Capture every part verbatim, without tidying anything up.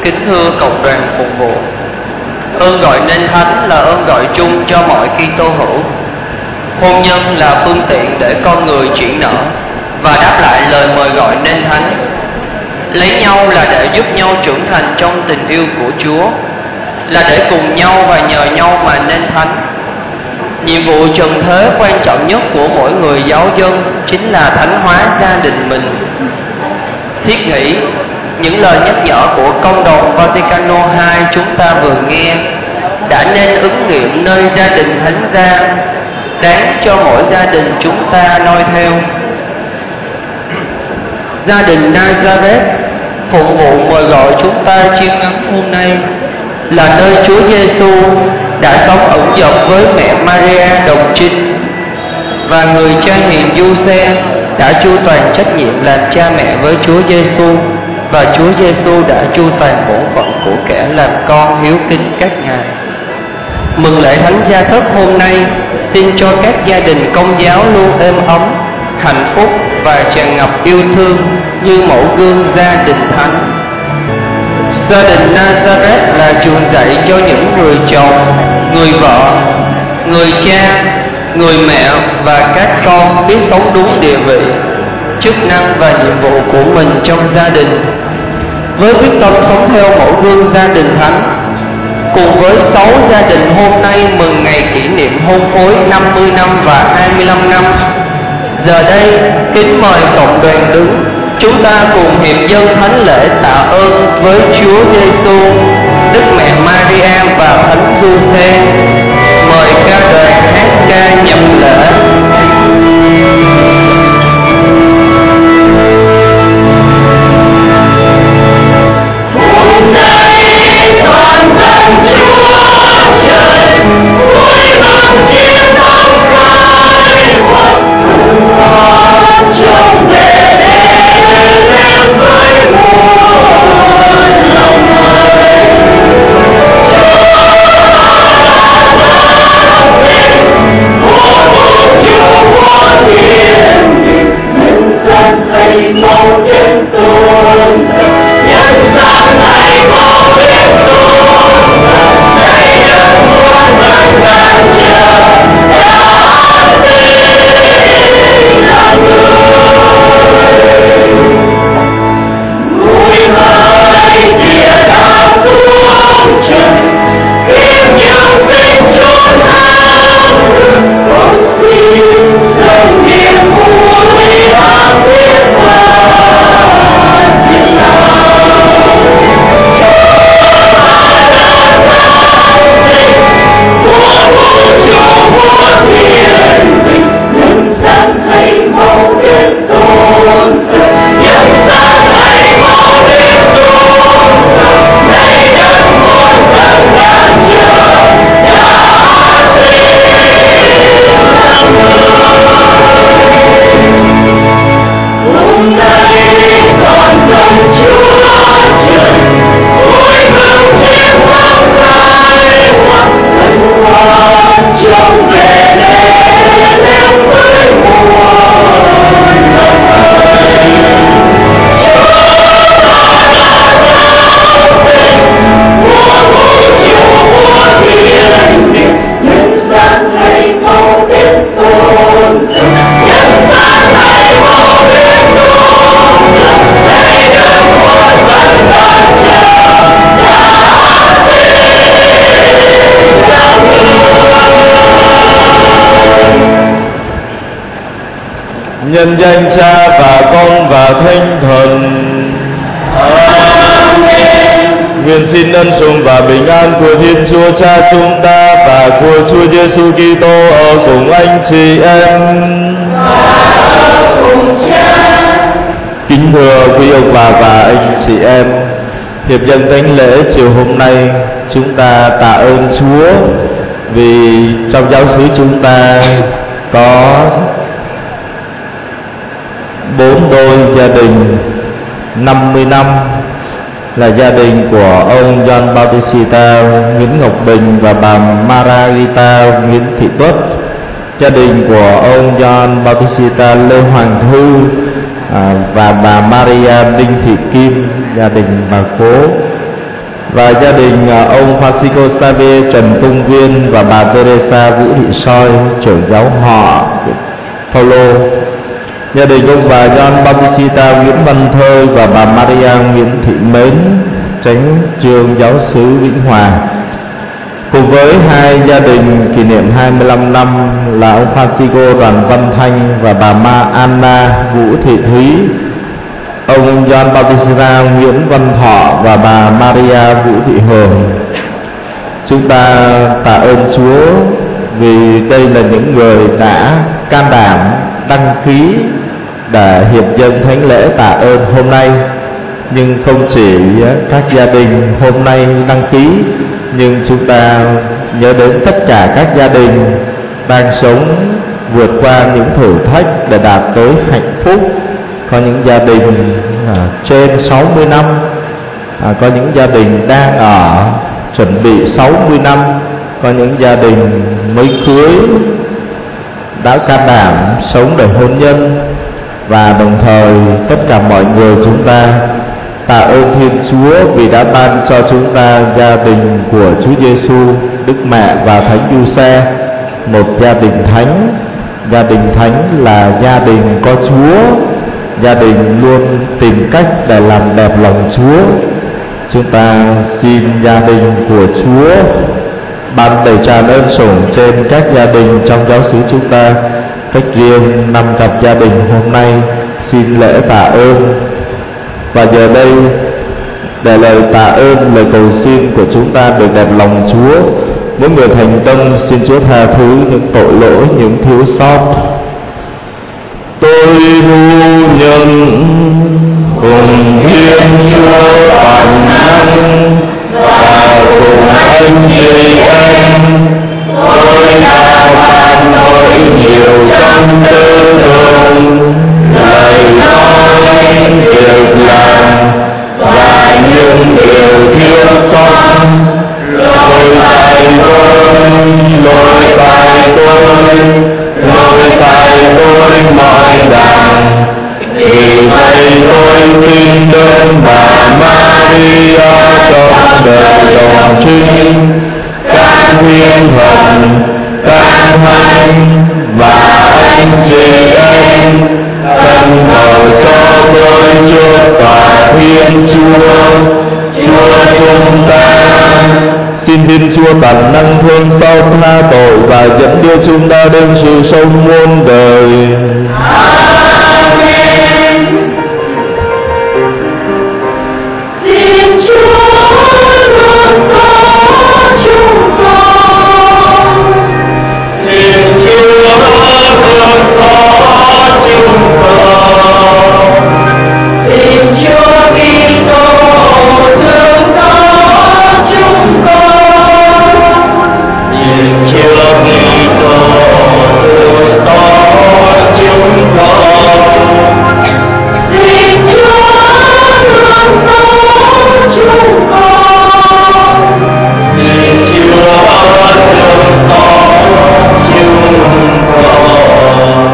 Kính thưa cộng đoàn phục vụ, ơn gọi nên thánh là ơn gọi chung cho mọi Kitô hữu. Hôn nhân là phương tiện để con người chuyển nở và đáp lại lời mời gọi nên thánh. Lấy nhau là để giúp nhau trưởng thành trong tình yêu của Chúa, là để cùng nhau và nhờ nhau mà nên thánh. Nhiệm vụ trần thế quan trọng nhất của mỗi người giáo dân chính là thánh hóa gia đình mình. Thiết nghĩ những lời nhắc nhở của Công đồng Vaticano hai chúng ta vừa nghe đã nên ứng nghiệm nơi gia đình thánh gia, đáng cho mỗi gia đình chúng ta noi theo. Gia đình Nazareth phụng vụ mời gọi chúng ta chiêm ngắm hôm nay là nơi Chúa Giêsu đã sống ẩn dật với mẹ Maria đồng trinh, và người cha hiền Giuse đã chu toàn trách nhiệm làm cha mẹ với Chúa Giêsu, và Chúa Giêsu đã chu toàn bổn phận của kẻ làm con hiếu kính các ngài. Mừng lễ thánh gia thất hôm nay, xin cho các gia đình Công giáo luôn êm ấm, hạnh phúc và tràn ngập yêu thương như mẫu gương gia đình thánh. Gia đình Nazareth là trường dạy cho những người chồng, người vợ, người cha, người mẹ và các con biết sống đúng địa vị, chức năng và nhiệm vụ của mình trong gia đình. Với quyết tâm sống theo mẫu gương gia đình thánh, cùng với sáu gia đình hôm nay mừng ngày kỷ niệm hôn phối năm mươi năm và hai mươi lăm năm, giờ đây kính mời cộng đoàn đứng, chúng ta cùng hiệp dâng thánh lễ tạ ơn với Chúa Giêsu, Đức Mẹ Maria và Thánh Giuse. Mời ca đoàn hát ca nhập lễ. Nhân danh Cha và Con và Thánh Thần. Amen. Nguyện xin ân sủng và bình an của Thiên Chúa Cha chúng ta và của Chúa Giêsu Kitô ở cùng anh chị em. Và cùng Cha. Kính thưa quý ông bà và anh chị em, hiệp dâng thánh lễ chiều hôm nay, chúng ta tạ ơn Chúa vì trong giáo xứ chúng ta có bốn đôi gia đình năm mươi năm, là gia đình của ông John Bautista Nguyễn Ngọc Bình và bà Margarita Nguyễn Thị Tuất, gia đình của ông John Bautista Lê Hoàng Thư à, và bà Maria Đinh Thị Kim, gia đình bà Cố, và gia đình ông Francisco Xavier Trần Công Viên và bà Teresa Vũ Thị Soi, trưởng giáo họ Paulo, gia đình ông bà John Bautista Nguyễn Văn Thơi và bà Maria Nguyễn Thị Mến, chánh trường giáo xứ Vĩnh Hòa, cùng với hai gia đình kỷ niệm hai mươi lăm năm là ông Francisco Đoàn Văn Thanh và bà Ma Anna Vũ Thị Thúy, ông John Bautista Nguyễn Văn Thọ và bà Maria Vũ Thị Hường. Chúng ta tạ ơn Chúa vì đây là những người đã can đảm đăng ký để hiệp dâng thánh lễ tạ ơn hôm nay. Nhưng không chỉ các gia đình hôm nay đăng ký, nhưng chúng ta nhớ đến tất cả các gia đình đang sống vượt qua những thử thách để đạt tới hạnh phúc. Có những gia đình à, trên sáu mươi năm, à, có những gia đình đang ở chuẩn bị sáu mươi năm, có những gia đình mới cưới đã can đảm sống để hôn nhân. Và đồng thời tất cả mọi người chúng ta tạ ơn Thiên Chúa vì đã ban cho chúng ta gia đình của Chúa Giêsu, Đức Mẹ và Thánh Giuse, một gia đình thánh. Gia đình thánh là gia đình có Chúa, gia đình luôn tìm cách để làm đẹp lòng Chúa. Chúng ta xin gia đình của Chúa ban đầy tràn ơn sủng trên các gia đình trong giáo xứ chúng ta. Cách riêng năm cặp gia đình hôm nay xin lễ tạ ơn. Và giờ đây để lời tạ ơn, lời cầu xin của chúng ta được đẹp lòng Chúa, mỗi người thành tâm xin Chúa tha thứ những tội lỗi, những thiếu sót. Tôi thu nhận cùng Thiên Chúa toàn năng và cùng anh chị em, tôi đã phạm lỗi nhiều trong tư tưởng, lời nói, việc làm và những điều thiếu sót. Lỗi tại tôi, lỗi tại tôi, lỗi tại tôi mọi đàng. Vì vậy tôi tin đơn bà Maria trong đời dòng trinh, các thiên thần, các thánh và anh chị em, thân cầu cho tôi Chúa và Thiên Chúa, Chúa chúng ta. Xin Thiên Chúa toàn năng thương xót tha tội và dẫn đưa chúng ta đến sự sống muôn đời. Amen. Xin Chúa luôn có chúng con. Xin Chúa luôn có chúng con. Xin Chúa Kitô thương có chúng con. Xin Chúa Kitô thương có chúng con. Xin Chúa luôn có chúng con. Xin Chúa thương có chúng con.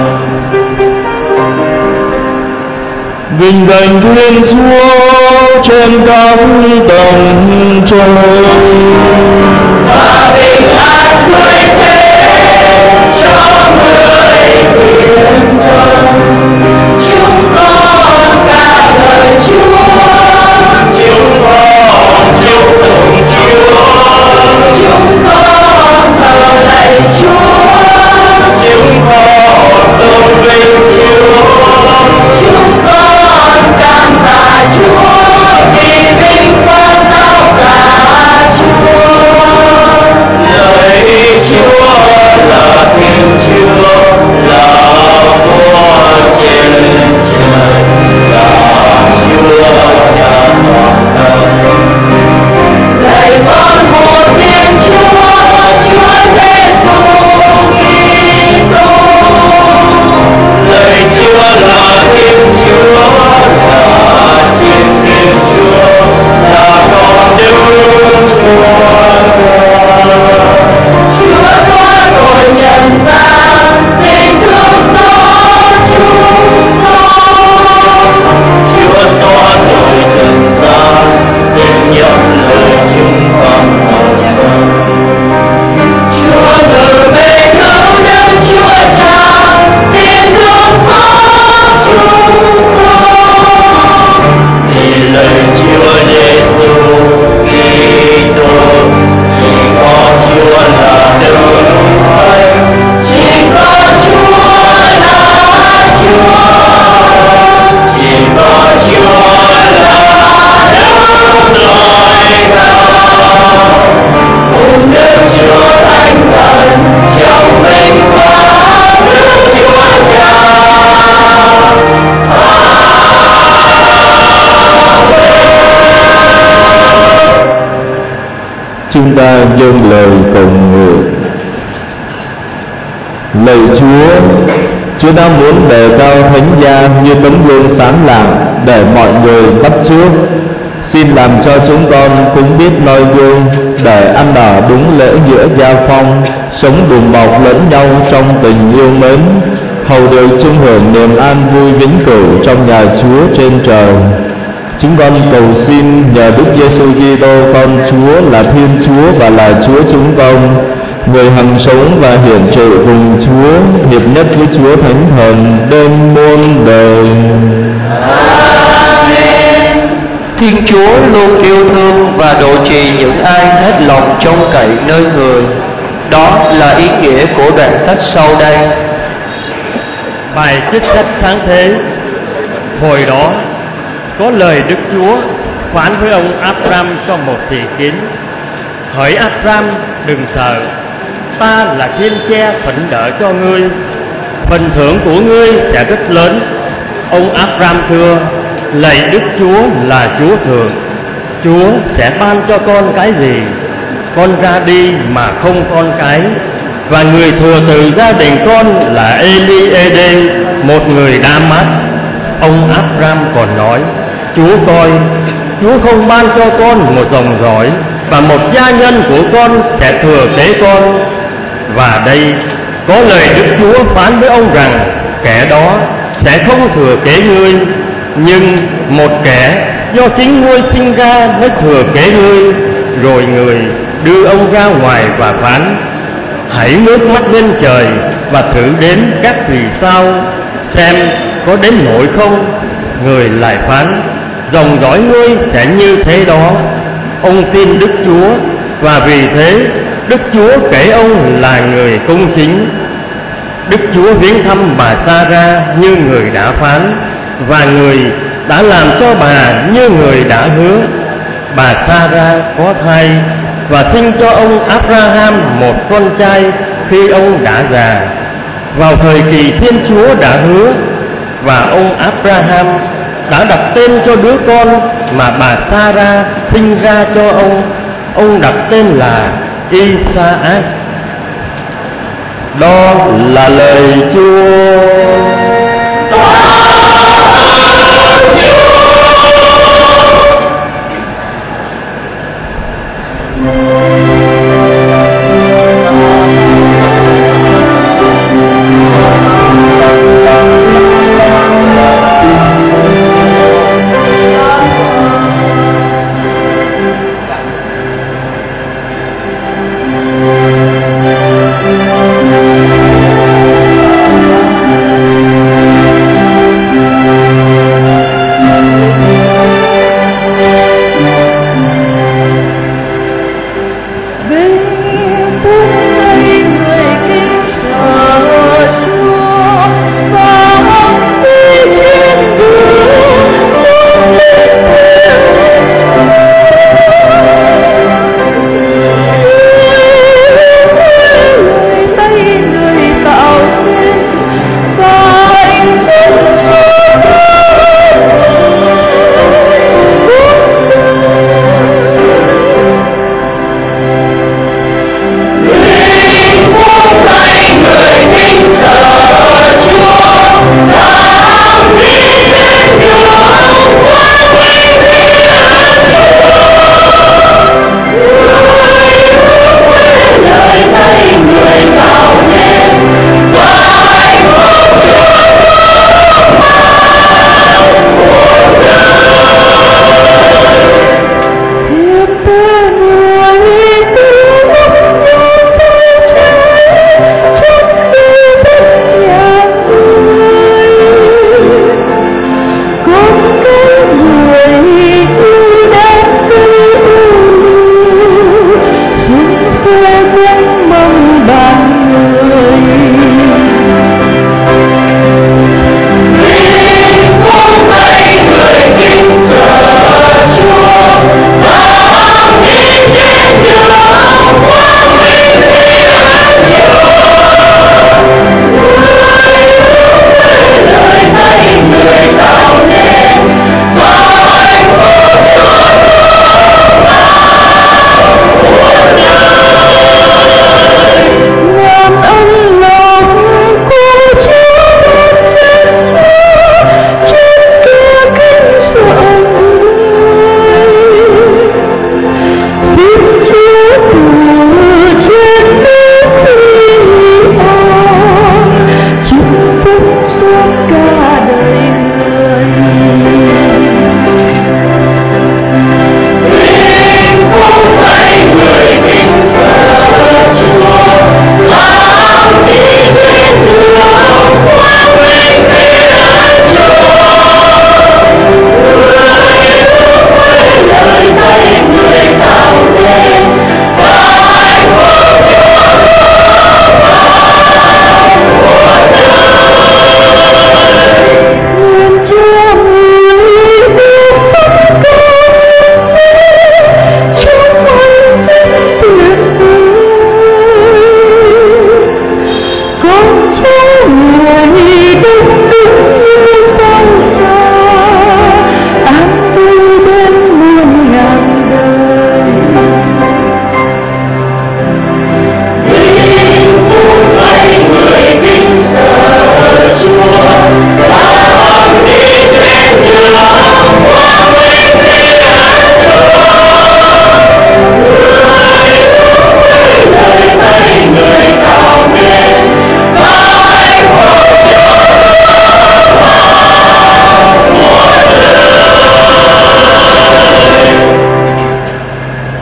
Vinh danh Thiên Chúa trên các tầng trời, Và bình an tươi thế cho người thiện tâm. Chúng con ca ngợi Chúa, chúng con chúc tụng Chúa, chúng con thờ lạy Chúa, chúng con tôn vinh Chúa, chúng con cảm tạ Chúa vì vinh quang cao cả ta dâng lời cầu nguyện. Lạy Chúa, Chúa đã muốn đề cao thánh gia như tấm gương sáng lạng để mọi người bắt chước. Xin làm cho chúng con cũng biết noi gương để ăn ở đúng lễ nghĩa gia phong, sống đùm bọc lẫn nhau trong tình yêu mến, hầu được chung hưởng niềm an vui vĩnh cửu trong nhà Chúa trên trời. Chúng con cầu xin nhờ Đức Giêsu Kitô con Chúa là Thiên Chúa và là Chúa chúng con, người hằng sống và hiển trị cùng Chúa, hiệp nhất với Chúa Thánh Thần đến muôn đời. Amen. Thiên Chúa luôn yêu thương và độ trì những ai hết lòng trông cậy nơi người. Đó là ý nghĩa của đoạn sách sau đây. Bài trích sách sáng thế. Hồi đó có lời Đức Chúa phán với ông Abraham trong một thị kiến: hỡi Abraham, đừng sợ, ta là thiên che phận đỡ cho ngươi, phần thưởng của ngươi sẽ rất lớn. Ông Abraham thưa: lạy Đức Chúa là Chúa thượng, Chúa sẽ ban cho con cái gì? Con ra đi mà không con cái, và người thừa từ gia đình con là Eli-ê-đê, một người đã mất. Ông Abraham còn nói: Chúa coi, Chúa không ban cho con một dòng dõi, và một gia nhân của con sẽ thừa kế con. Và đây có lời Đức Chúa phán với ông rằng kẻ đó sẽ không thừa kế ngươi, nhưng một kẻ do chính ngươi sinh ra mới thừa kế ngươi. Rồi người đưa ông ra ngoài và phán: hãy ngước mắt lên trời và thử đến các vì sao, xem có đến nỗi không. Người lại phán: dòng dõi ngươi sẽ như thế đó. Ông tin Đức Chúa, và vì thế Đức Chúa kể ông là người công chính. Đức Chúa viếng thăm bà Sa-ra như người đã phán, và người đã làm cho bà như người đã hứa. Bà Sa-ra có thai và sinh cho ông Abraham một con trai khi ông đã già, vào thời kỳ Thiên Chúa đã hứa. Và ông Abraham đã đặt tên cho đứa con mà bà Sa-ra sinh ra cho ông, ông đặt tên là Isaac. Đó là lời Chúa.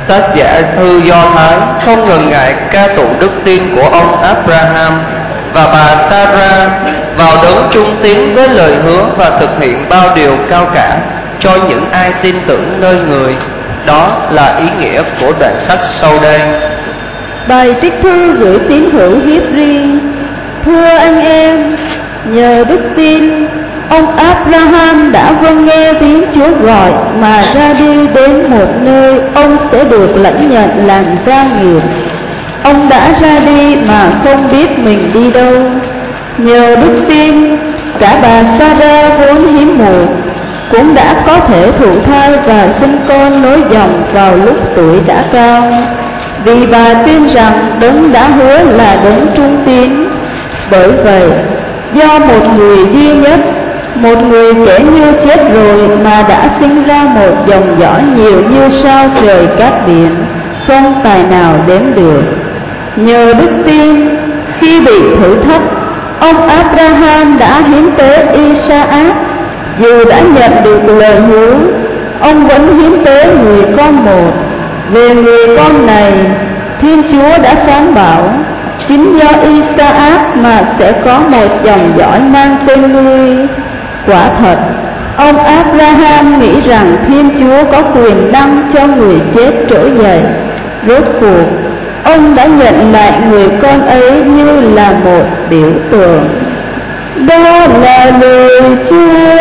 Tác giả thư Do Thái không ngần ngại ca tụng đức tin của ông Abraham và bà Sarah vào đấng trung tín với lời hứa và thực hiện bao điều cao cả cho những ai tin tưởng nơi người. Đó là ý nghĩa của đoạn sách sau đây. Bài trích thư gửi tín hữu Hebri. Thưa anh em, nhờ đức tin, ông Abraham đã vâng nghe tiếng Chúa gọi mà ra đi đến một nơi ông sẽ được lãnh nhận làm gia nghiệp. Ông đã ra đi mà không biết mình đi đâu. Nhờ đức tin, cả bà Sarah vốn hiếm muộn cũng đã có thể thụ thai và sinh con nối dòng vào lúc tuổi đã cao, vì bà tin rằng đấng đã hứa là đấng trung tín. Bởi vậy, do một người duy nhất, một người kẻ như chết rồi mà đã sinh ra một dòng dõi nhiều như sao trời cát biển, không tài nào đếm được. Nhờ đức tin, khi bị thử thách, ông Abraham đã hiến tế Isaac. Dù đã nhận được lời hứa, ông vẫn hiến tế người con một. Về người con này, Thiên Chúa đã phán bảo, chính do Isaac mà sẽ có một dòng dõi mang tên ngươi. Quả thật, ông Abraham nghĩ rằng Thiên Chúa có quyền năng cho người chết trỗi dậy. Rốt cuộc, ông đã nhận lại người con ấy như là một biểu tượng. Đó là lời Chúa.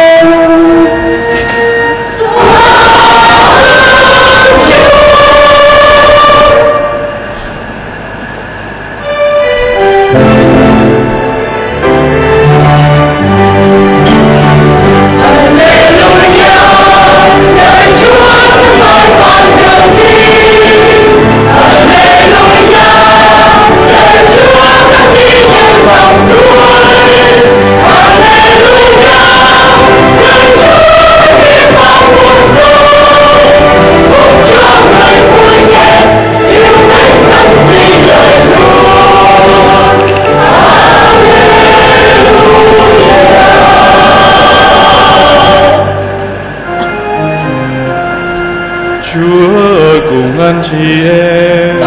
Chúa cùng anh chị em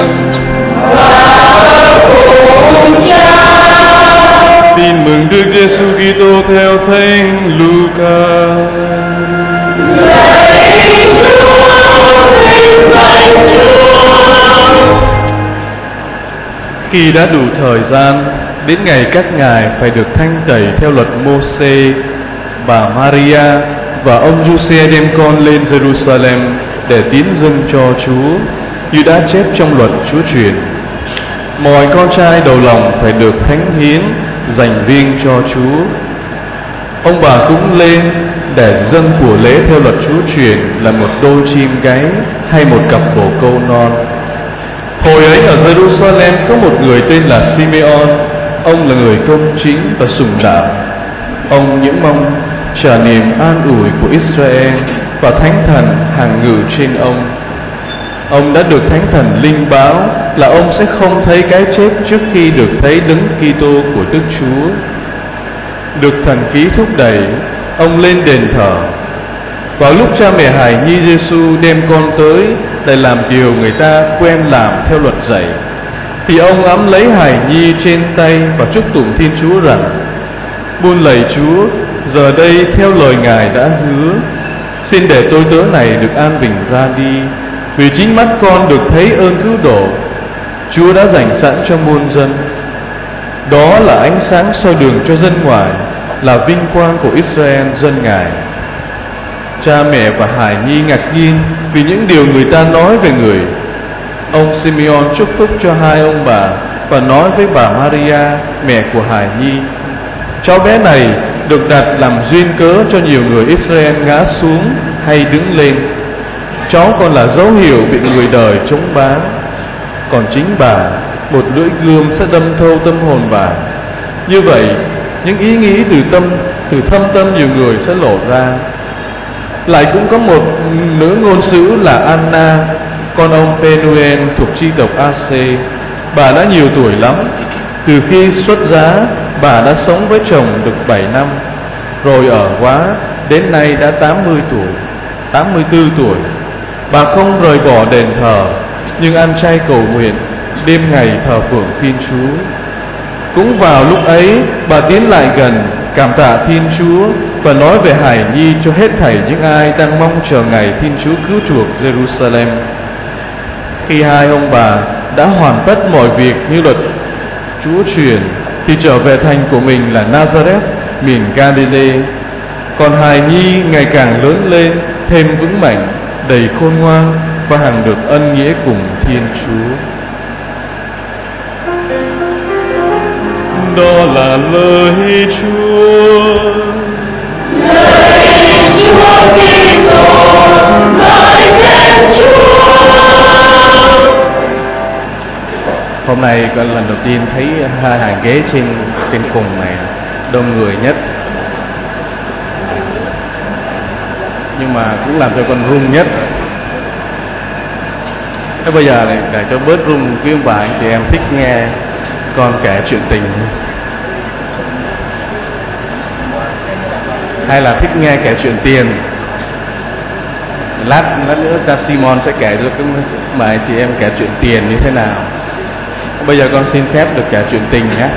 và cùng cha. Tin mừng Đức Giêsu Kitô theo Thánh Luca. Lạy Chúa, vinh danh Chúa. Khi đã đủ thời gian, đến ngày các ngài phải được thanh tẩy theo luật Mô-xê, bà Maria và ông Giuse đem con lên Jerusalem để tín dâng cho Chúa, như đã chép trong luật Chúa truyền. Mọi con trai đầu lòng phải được thánh hiến dành riêng cho Chúa. Ông bà cũng lên để dâng của lễ theo luật Chúa truyền là một đôi chim gáy hay một cặp bồ câu non. Hồi ấy ở Jerusalem có một người tên là Simeon. Ông là người công chính và sùng đạo. Ông những mong trả niềm an ủi của Israel, và Thánh Thần hàng ngự trên ông. Ông đã được Thánh Thần linh báo là ông sẽ không thấy cái chết trước khi được thấy Đấng Kitô của Đức Chúa. Được thần khí thúc đẩy, ông lên đền thờ. Vào lúc cha mẹ hài nhi Giêsu đem con tới để làm điều người ta quen làm theo luật dạy, thì ông ẵm lấy hài nhi trên tay và chúc tụng Thiên Chúa rằng: Buôn lạy Chúa, giờ đây theo lời Ngài đã hứa, xin để tôi tớ này được an bình ra đi, vì chính mắt con được thấy ơn cứu độ Chúa đã dành sẵn cho muôn dân. Đó là ánh sáng soi đường cho dân ngoài, là vinh quang của Israel dân Ngài. Cha mẹ và hài nhi ngạc nhiên vì những điều người ta nói về người. Ông Simeon chúc phúc cho hai ông bà và nói với bà Maria, mẹ của hài nhi: Cháu bé này được đặt làm duyên cớ cho nhiều người Israel ngã xuống hay đứng lên. Cháu còn là dấu hiệu bị người đời chống bán. Còn chính bà, một lưỡi gươm sẽ đâm thâu tâm hồn bà. Như vậy, những ý nghĩ từ tâm, từ thâm tâm nhiều người sẽ lộ ra. Lại cũng có một nữ ngôn sứ là Anna, con ông Penuel thuộc chi tộc A-xê. Bà đã nhiều tuổi lắm. Từ khi xuất giá, bà đã sống với chồng được bảy năm, rồi ở quá, đến nay đã tám mươi tuổi, tám mươi tư tuổi. Bà không rời bỏ đền thờ, nhưng ăn chay cầu nguyện, đêm ngày thờ phượng Thiên Chúa. Cũng vào lúc ấy, bà tiến lại gần, cảm tạ Thiên Chúa và nói về hài nhi cho hết thảy những ai đang mong chờ ngày Thiên Chúa cứu chuộc Jerusalem. Khi hai ông bà đã hoàn tất mọi việc như luật Chúa truyền, thì trở về thành của mình là Nazareth, miền Galilee. Còn hài nhi ngày càng lớn lên, thêm vững mạnh, đầy khôn ngoan và hằng được ân nghĩa cùng Thiên Chúa. Đó là lời Chúa. Lời Chúa Kitô, lời Thiên Chúa. Hôm nay con lần đầu tiên thấy hai hàng ghế trên trên cùng này đông người nhất, nhưng mà cũng làm cho con run nhất. Thế bây giờ này để cho bớt run, quý ông bà anh chị em thích nghe con kể chuyện tình hay là thích nghe kể chuyện tiền? Lát lát nữa cha Simon sẽ kể cho các mà anh chị em kể chuyện tiền như thế nào. Bây giờ con xin phép được kể chuyện tình nhé.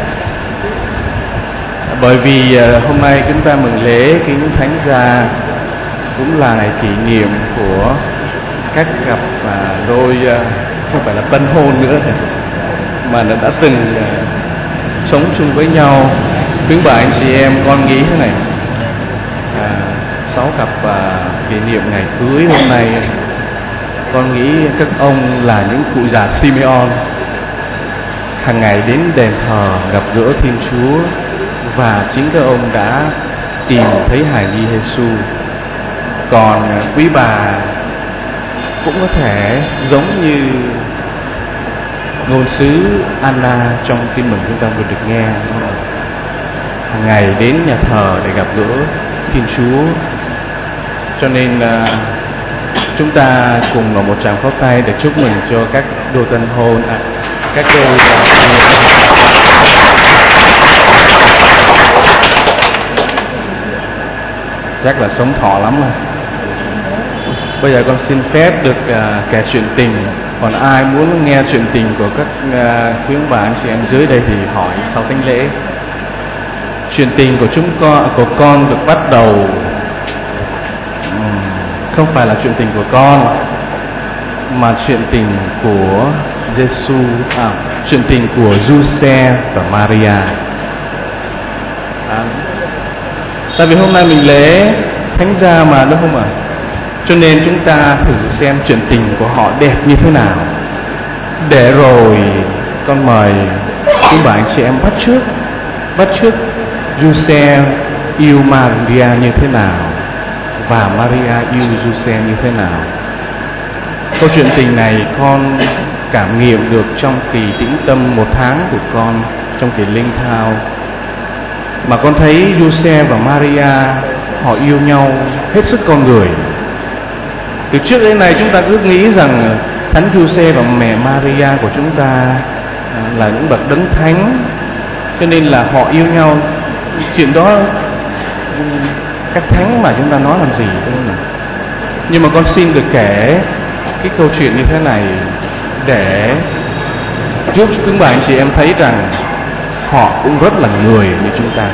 Bởi vì hôm nay chúng ta mừng lễ Kính Thánh Gia, cũng là ngày kỷ niệm của các cặp đôi không phải là tân hôn nữa, mà đã từng sống chung với nhau. Quý bà anh chị em, con nghĩ thế này, à, sáu cặp à, kỷ niệm ngày cưới hôm nay, con nghĩ các ông là những cụ già Simeon, hàng ngày đến đền thờ gặp gỡ Thiên Chúa, và chính các ông đã tìm thấy hài nhi Giêsu. Còn quý bà cũng có thể giống như ngôn sứ Anna trong tin mừng chúng ta vừa được nghe, hàng ngày đến nhà thờ để gặp gỡ Thiên Chúa. Cho nên uh, chúng ta cùng vào một tràng pháo tay để chúc mừng cho các đôi tân hôn, à, các đôi uh, chắc là sống thọ lắm rồi. Bây giờ con xin phép được uh, kể chuyện tình. Còn ai muốn nghe chuyện tình của các uh, quý ông bà anh chị em dưới đây thì hỏi sau thánh lễ. Chuyện tình của chúng con của con được bắt đầu um, không phải là chuyện tình của con, mà chuyện tình của Giêsu, à, chuyện tình của Giuse và Maria. À, tại vì hôm nay mình lễ Thánh Gia mà, đúng không ạ? Cho nên chúng ta thử xem chuyện tình của họ đẹp như thế nào, để rồi con mời quý bà anh chị em bắt chước bắt chước Giuse yêu Maria như thế nào và Maria yêu Giuse như thế nào. Câu chuyện tình này con cảm nghiệm được trong kỳ tĩnh tâm một tháng của con, trong kỳ linh thao, mà con thấy Giuse và Maria họ yêu nhau hết sức con người. Từ trước đến nay chúng ta cứ nghĩ rằng Thánh Giuse và mẹ Maria của chúng ta là những bậc đấng thánh, cho nên là họ yêu nhau. Chuyện đó các thánh mà chúng ta nói làm gì, đúng không? Nhưng mà con xin được kể cái câu chuyện như thế này để giúp quý bà anh chị em thấy rằng họ cũng rất là người như chúng ta.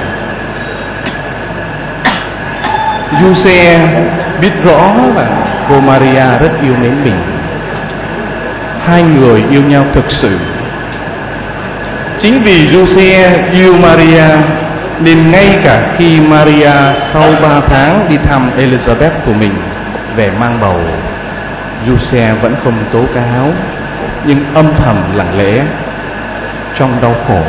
Giuse biết rõ là cô Maria rất yêu mến mình. Hai người yêu nhau thực sự. Chính vì Giuse yêu Maria nên ngay cả khi Maria sau ba tháng đi thăm Elizabeth của mình về mang bầu, Giuse vẫn không tố cáo, nhưng âm thầm lặng lẽ trong đau khổ,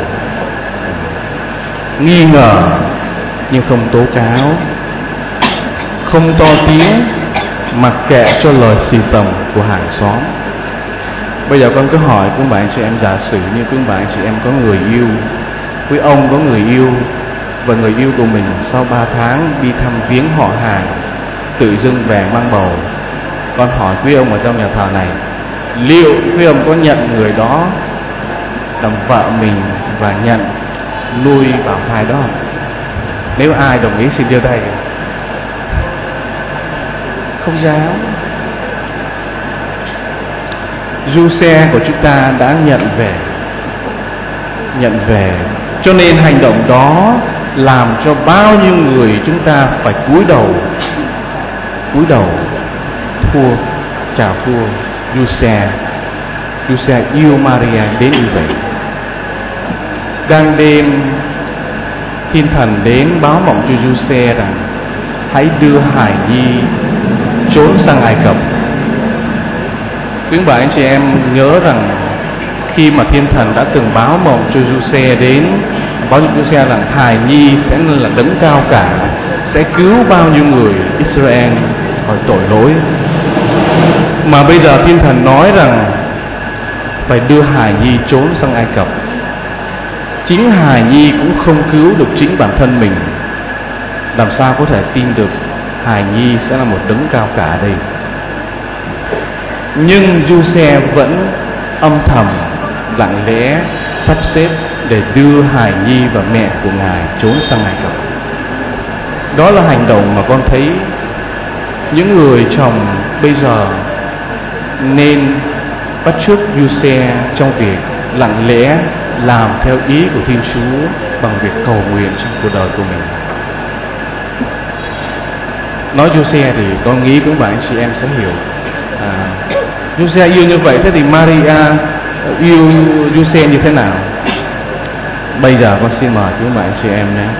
nghi ngờ nhưng không tố cáo, không to tiếng, mặc kệ cho lời xì xầm của hàng xóm. Bây giờ con cứ hỏi quý bạn chị em, giả sử như quý bạn chị em có người yêu, quý ông có người yêu, và người yêu của mình sau ba tháng đi thăm viếng họ hàng, tự dưng về mang bầu. Con hỏi quý ông ở trong nhà thờ này, liệu quý ông có nhận người đó làm vợ mình và nhận nuôi bảo thai đó không? Nếu ai đồng ý xin giơ tay. Không dám. Giuse của chúng ta đã nhận về, nhận về. Cho nên hành động đó làm cho bao nhiêu người chúng ta phải cúi đầu, cúi đầu thua, chào thua Giuse. Giuse yêu Maria đến như vậy. Đang đêm, thiên thần đến báo mộng cho Giuse rằng hãy đưa hài nhi trốn sang Ai Cập. Quý bà anh chị em nhớ rằng khi mà thiên thần đã từng báo mộng cho Giuse đến, báo cho Giuse rằng hài nhi sẽ là đấng cao cả, sẽ cứu bao nhiêu người Israel khỏi tội lỗi, mà bây giờ thiên thần nói rằng phải đưa hài nhi trốn sang Ai Cập. Chính hài nhi cũng không cứu được chính bản thân mình, làm sao có thể tin được hài nhi sẽ là một đấng cao cả đây. Nhưng Giuse vẫn âm thầm lặng lẽ sắp xếp để đưa hài nhi và mẹ của ngài trốn sang Ai Cập. Đó là hành động mà con thấy những người chồng bây giờ nên bắt chước Giuse trong việc lặng lẽ làm theo ý của Thiên Chúa bằng việc cầu nguyện trong cuộc đời của mình. Nói Giuse thì con nghĩ cũng bạn chị em sẽ hiểu. à, Giuse yêu như vậy, thế thì Maria yêu Giuse như thế nào? Bây giờ con xin mời quý bạn chị em nhé.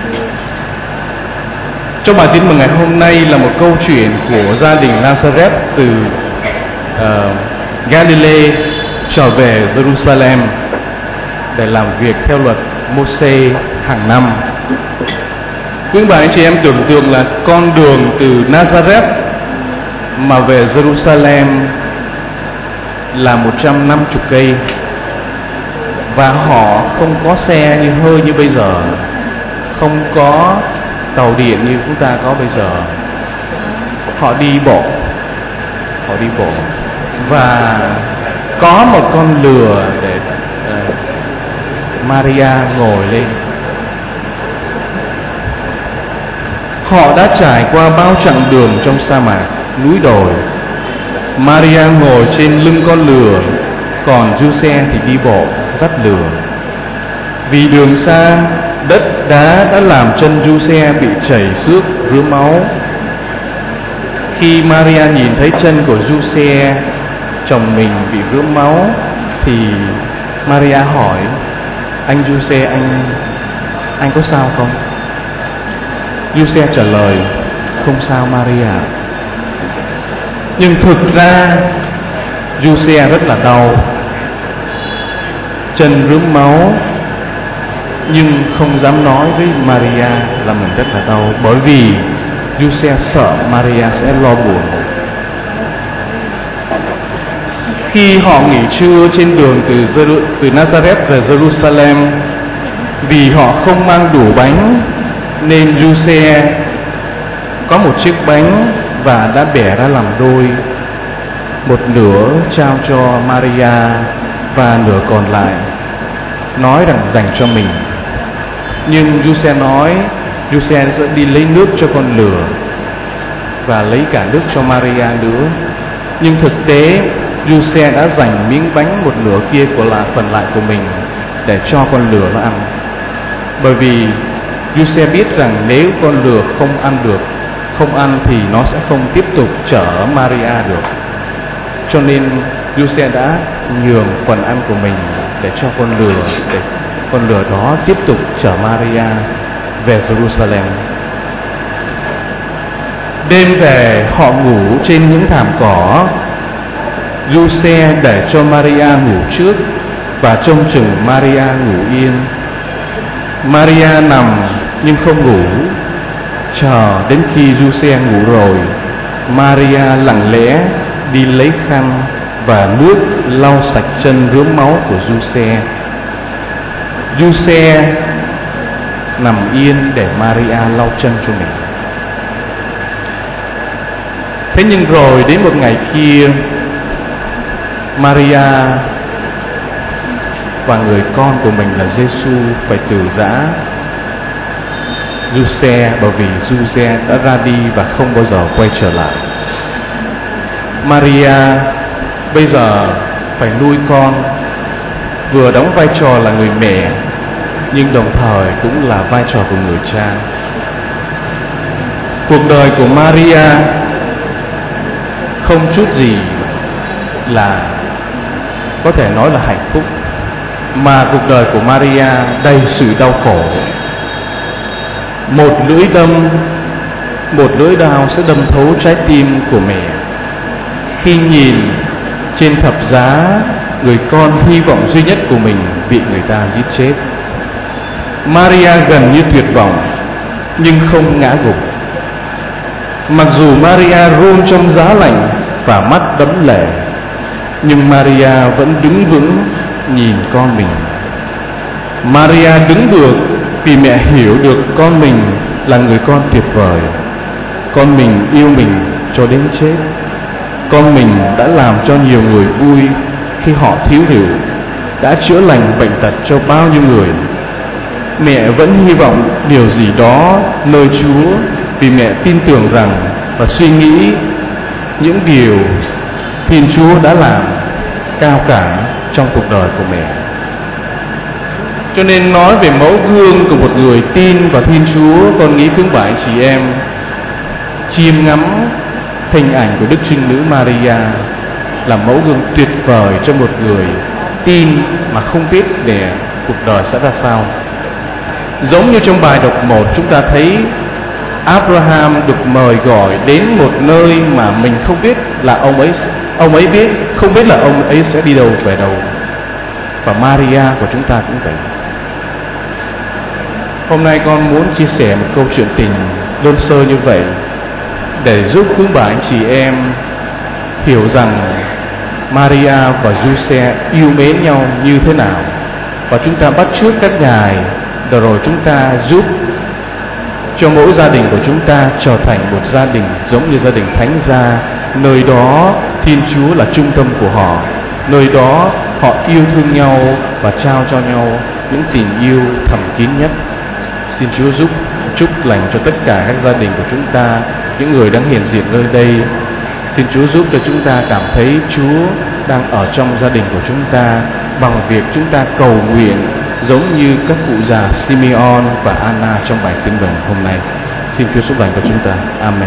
Trong bài tin mừng ngày hôm nay là một câu chuyện của gia đình Nazareth từ uh, Galilee trở về Jerusalem để làm việc theo luật Mô-sê hàng năm. Quý bà anh chị em tưởng tượng là con đường từ Nazareth mà về Jerusalem là một trăm năm mươi cây, và họ không có xe như hơi như bây giờ, không có tàu điện như chúng ta có bây giờ. Họ đi bộ, họ đi bộ và có một con lừa để uh, Maria ngồi lên. Họ đã trải qua bao chặng đường trong sa mạc, núi đồi. Maria ngồi trên lưng con lừa, còn Giuse thì đi bộ dắt lừa. Vì đường xa, đất đá đã làm chân Giuse bị chảy xước rướm máu. Khi Maria nhìn thấy chân của Giuse, chồng mình bị rướm máu, thì Maria hỏi: anh Giuse, anh anh có sao không? Giuse trả lời: không sao Maria. Nhưng thực ra Giuse rất là đau, chân rướm máu, nhưng không dám nói với Maria là mình rất là đau, bởi vì Giuse sợ Maria sẽ lo buồn. Khi họ nghỉ trưa trên đường từ, từ Nazareth về Jerusalem, vì họ không mang đủ bánh nên Giuse có một chiếc bánh và đã bẻ ra làm đôi. Một nửa trao cho Maria và nửa còn lại nói rằng dành cho mình. Nhưng Giuse nói Giuse sẽ đi lấy nước cho con lừa và lấy cả nước cho Maria nữa. Nhưng thực tế Giuse đã dành miếng bánh một nửa kia của là phần lại của mình để cho con lừa nó ăn. Bởi vì Giuse biết rằng nếu con lừa không ăn được, không ăn thì nó sẽ không tiếp tục chở Maria được. Cho nên Giuse đã nhường phần ăn của mình để cho con lừa, để con lừa đó tiếp tục chở Maria về Jerusalem. Đêm về họ ngủ trên những thảm cỏ. Giuse để cho Maria ngủ trước và trông chừng Maria ngủ yên. Maria nằm nhưng không ngủ. Chờ đến khi Giuse ngủ rồi, Maria lặng lẽ đi lấy khăn và nước lau sạch chân rướm máu của Giuse. Giuse nằm yên để Maria lau chân cho mình. Thế nhưng rồi đến một ngày kia, Maria và người con của mình là Giêsu phải từ giã Giuse, bởi vì Giuse đã ra đi và không bao giờ quay trở lại. Maria bây giờ phải nuôi con, vừa đóng vai trò là người mẹ nhưng đồng thời cũng là vai trò của người cha. Cuộc đời của Maria không chút gì là có thể nói là hạnh phúc, mà cuộc đời của Maria đầy sự đau khổ. Một lưỡi đâm, một lưỡi đao sẽ đâm thấu trái tim của mẹ khi nhìn trên thập giá người con hy vọng duy nhất của mình bị người ta giết chết. Maria gần như tuyệt vọng nhưng không ngã gục. Mặc dù Maria run trong giá lạnh và mắt đẫm lệ, nhưng Maria vẫn đứng vững nhìn con mình. Maria đứng được vì mẹ hiểu được con mình là người con tuyệt vời. Con mình yêu mình cho đến chết. Con mình đã làm cho nhiều người vui khi họ thiếu rượu, đã chữa lành bệnh tật cho bao nhiêu người. Mẹ vẫn hy vọng điều gì đó nơi Chúa, vì mẹ tin tưởng rằng và suy nghĩ những điều Thiên Chúa đã làm cao cả trong cuộc đời của mẹ. Cho nên nói về mẫu gương của một người tin vào Thiên Chúa, con nghĩ quý bà anh chị em chiêm ngắm hình ảnh của Đức Trinh Nữ Maria là mẫu gương tuyệt vời cho một người tin mà không biết để cuộc đời sẽ ra sao. Giống như trong bài đọc một, chúng ta thấy Abraham được mời gọi đến một nơi mà mình không biết là ông ấy ông ấy biết không biết là ông ấy sẽ đi đâu về đâu. Và Maria của chúng ta cũng vậy. Hôm nay con muốn chia sẻ một câu chuyện tình đơn sơ như vậy để giúp quý bà anh chị em hiểu rằng Maria và Giuse yêu mến nhau như thế nào, và chúng ta bắt chước các ngài, rồi chúng ta giúp cho mỗi gia đình của chúng ta trở thành một gia đình giống như gia đình Thánh Gia, nơi đó Thiên Chúa là trung tâm của họ, nơi đó họ yêu thương nhau và trao cho nhau những tình yêu thầm kín nhất. Xin Chúa giúp chúc lành cho tất cả các gia đình của chúng ta, những người đang hiện diện nơi đây. Xin Chúa giúp cho chúng ta cảm thấy Chúa đang ở trong gia đình của chúng ta bằng việc chúng ta cầu nguyện giống như các cụ già Simeon và Anna trong bài kinh đồng hôm nay. Xin Chúa giúp lành cho chúng ta. Amen.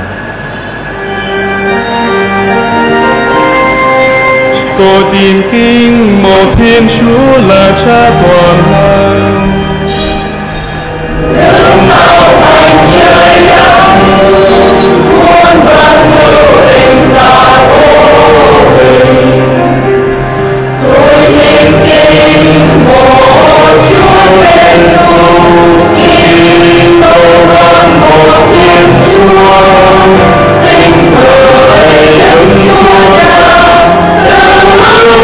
Tôi tin kính một Thiên Chúa là Cha toàn năng, đấng tạo thành trời đất, muôn vạn hữu hình và vô hình. Tôi tin kính một Chúa bên cùng, tin tôi vẫn một Thiên Chúa, tình người Đức Chúa Cha, đấng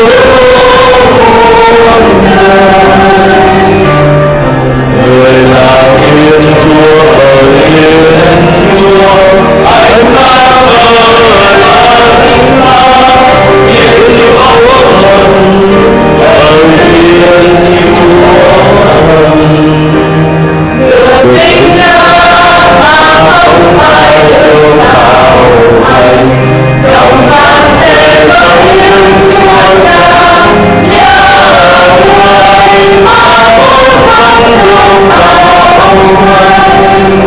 muôn đời. Người là Thiên Chúa ở Thiên Chúa, Anh ta ở là Thánh Hóa, Thiên Chúa Thần ở Thiên Chúa Thần. Được sinh ra mà không phải được tạo thành, trong bản thể giống như Chúa Cha, nhà người mà một phần được tạo thành.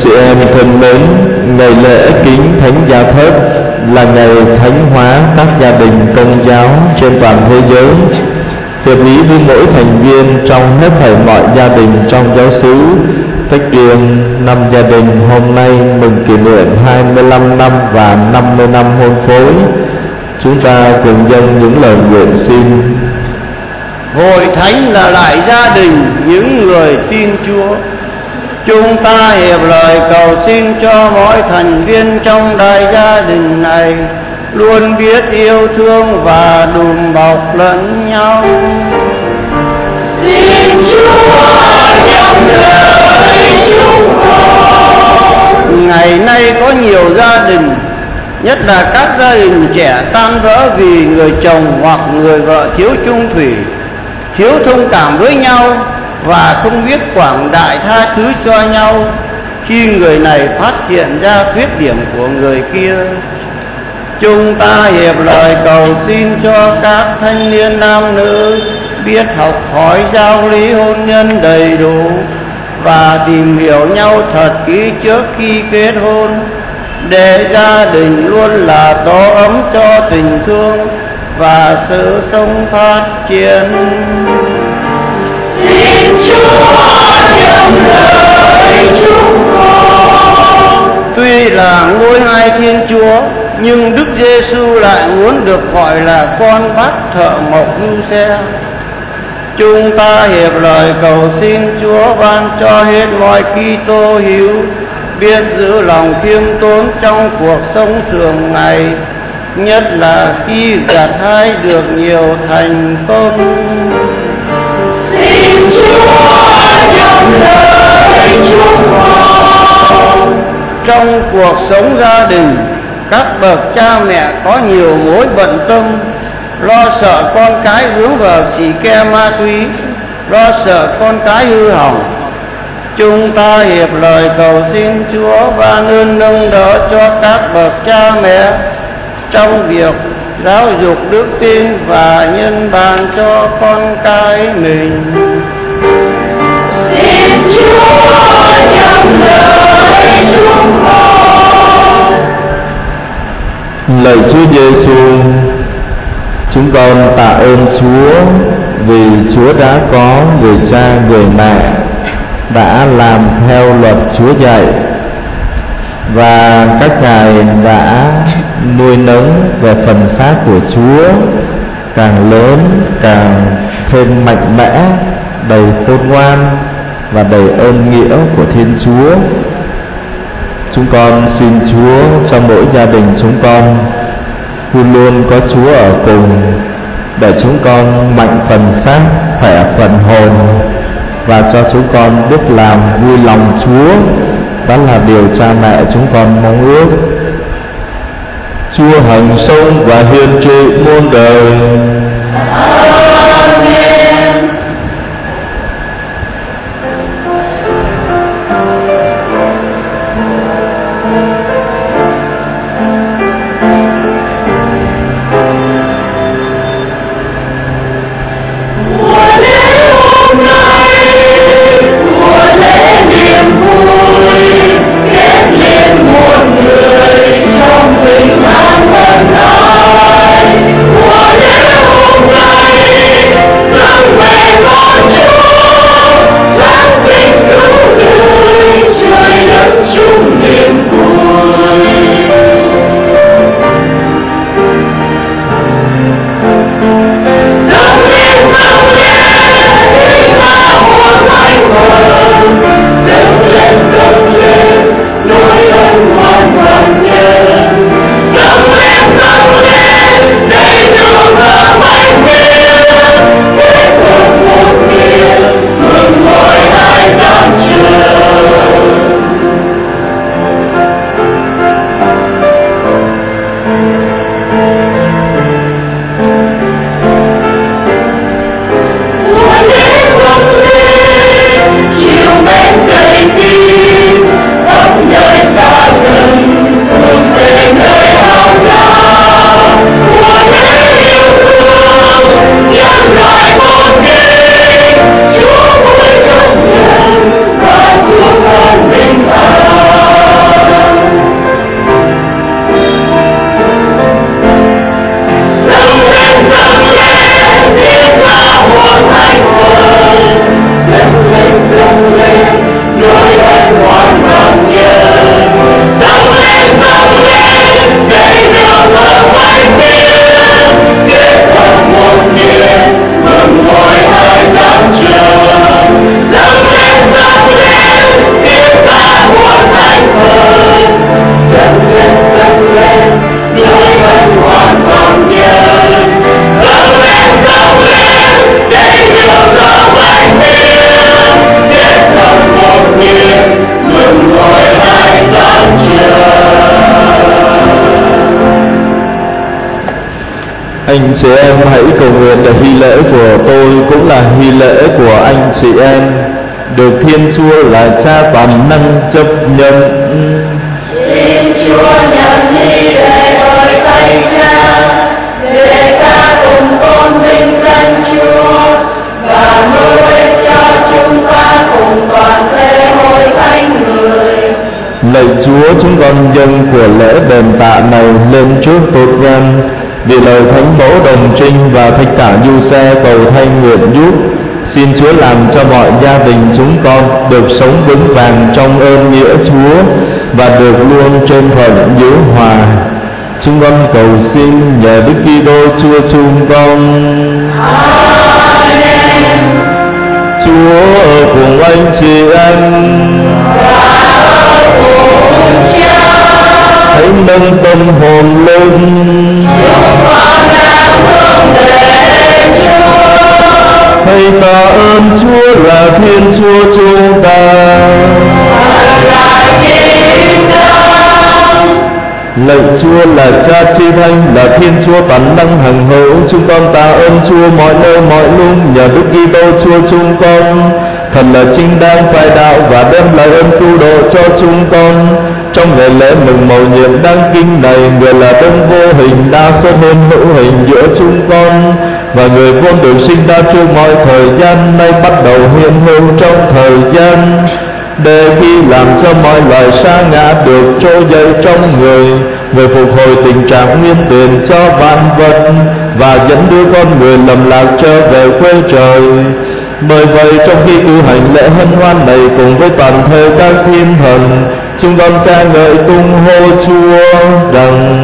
chị em thân mến, ngày lễ kính Thánh Gia Thất là ngày thánh hóa các gia đình Công giáo trên toàn thế giới, hiệp ý với mỗi thành viên trong hết thảy mọi gia đình trong giáo xứ. Tách riêng năm gia đình hôm nay mừng kỷ niệm hai mươi lăm năm và năm mươi năm hôn phối. Chúng ta cùng dâng những lời nguyện xin. Hội thánh là lại gia đình những người tin Chúa. Chúng ta hiệp lời cầu xin cho mỗi thành viên trong đại gia đình này luôn biết yêu thương và đùm bọc lẫn nhau. Xin Chúa nhắm lời chúng con. Ngày nay có nhiều gia đình, nhất là các gia đình trẻ tan vỡ vì người chồng hoặc người vợ thiếu chung thủy, thiếu thông cảm với nhau và không biết quảng đại tha thứ cho nhau khi người này phát hiện ra khuyết điểm của người kia. Chúng ta hiệp lời cầu xin cho các thanh niên nam nữ biết học hỏi giáo lý hôn nhân đầy đủ và tìm hiểu nhau thật kỹ trước khi kết hôn, để gia đình luôn là tổ ấm cho tình thương và sự sống phát triển. Xin Chúa nhắm lời chúng con. Tuy là ngôi hai Thiên Chúa, nhưng Đức Giêsu lại muốn được gọi là con bác thợ mộc Giuse. Chúng ta hiệp lời cầu xin Chúa ban cho hết mọi Kitô hữu biết giữ lòng khiêm tốn trong cuộc sống thường ngày, nhất là khi gặt hái được nhiều thành công. Xin Chúa nhắm lời chúng con. Trong cuộc sống gia đình, các bậc cha mẹ có nhiều mối bận tâm, lo sợ con cái vướng vào xì ke ma túy, lo sợ con cái hư hỏng. Chúng ta hiệp lời cầu xin Chúa ban ơn nâng đỡ cho các bậc cha mẹ trong việc giáo dục đức tin và nhân ban cho con cái mình. Xin Chúa nhắm lời chúng con. Lạy Chúa Giêsu, chúng con tạ ơn Chúa vì Chúa đã có người cha người mẹ đã làm theo luật Chúa dạy, và các ngài đã nuôi nấng về phần xác của Chúa càng lớn càng thêm mạnh mẽ, đầy khôn ngoan và đầy ơn nghĩa của Thiên Chúa. Chúng con xin Chúa cho mỗi gia đình chúng con luôn luôn có Chúa ở cùng, để chúng con mạnh phần xác, khỏe phần hồn, và cho chúng con biết làm vui lòng Chúa. Đó là điều cha mẹ chúng con mong ước. Chúa hằng sống và hiền trị muôn đời. Amen. Hãy subscribe cho kênh Ghiền Mì Gõ để không bỏ lỡ những video hấp dẫn. Anh chị em hãy cầu nguyện để hy lễ của tôi cũng là hy lễ của anh chị em được Thiên Chúa là Cha toàn năng chấp nhận. Thiên Chúa nhận hy lễ ơi Thánh Cha, để ta cùng tôn vinh danh Chúa và mưu ích cho chúng ta cùng toàn thể hội thánh người. Lạy Chúa, chúng con dâng của lễ đền tạ này lên trước tội nhân, vì lời Thánh Mẫu Đồng Trinh và Thánh Cả Du Xe cầu thay nguyện giúp. Xin Chúa làm cho mọi gia đình chúng con được sống vững vàng trong ơn nghĩa Chúa và được luôn trên thuận hiếu hòa. Chúng con cầu xin nhờ Đức Kitô Chúa chúng con. Amen. Chúa ở cùng anh chị em Và ở cùng Cha. hãy nâng tâm hồn lên. Chúng con đang hướng về Chúa. Hãy tạ ơn Chúa là Thiên Chúa chúng ta. Là chính đáng. Lạy Chúa là Cha Chi Thánh, là Thiên Chúa toàn năng hằng hữu. Chúng con tạ ơn Chúa mọi nơi mọi lúc nhờ Đức Kitô Chúa chúng con, thật là chính đáng phải đạo và đem lại ơn cứu độ cho chúng con. Trong ngày lễ mừng mầu nhiệm đáng kính này, người là đấng vô hình đã xuất hiện hữu hình giữa chúng con, và người vốn được sinh ra trước mọi thời gian, nay bắt đầu hiện hữu trong thời gian, để khi làm cho mọi loài sa ngã được trỗi dậy trong người, người phục hồi tình trạng nguyên tiền cho vạn vật và dẫn đưa con người lầm lạc trở về quê trời. Bởi vậy, trong khi cử hành lễ hân hoan này cùng với toàn thể các thiên thần, chúng con ca ngợi tung hô Chúa rằng: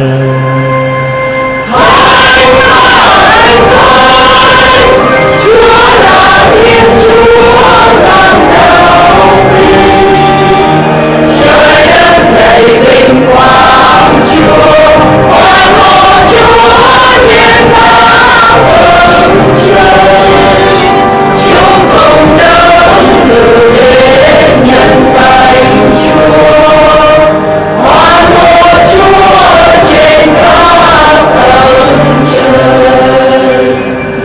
Hãy hãy hãy Chúa là Thiên Chúa làm đạo vinh. Trời đất đầy vinh quang Chúa, hoan hô Chúa hiền tha vâng trời. Chúng cùng đông từ đến nhân danh Chúa, hoan hô Chúa trên các tầng trời.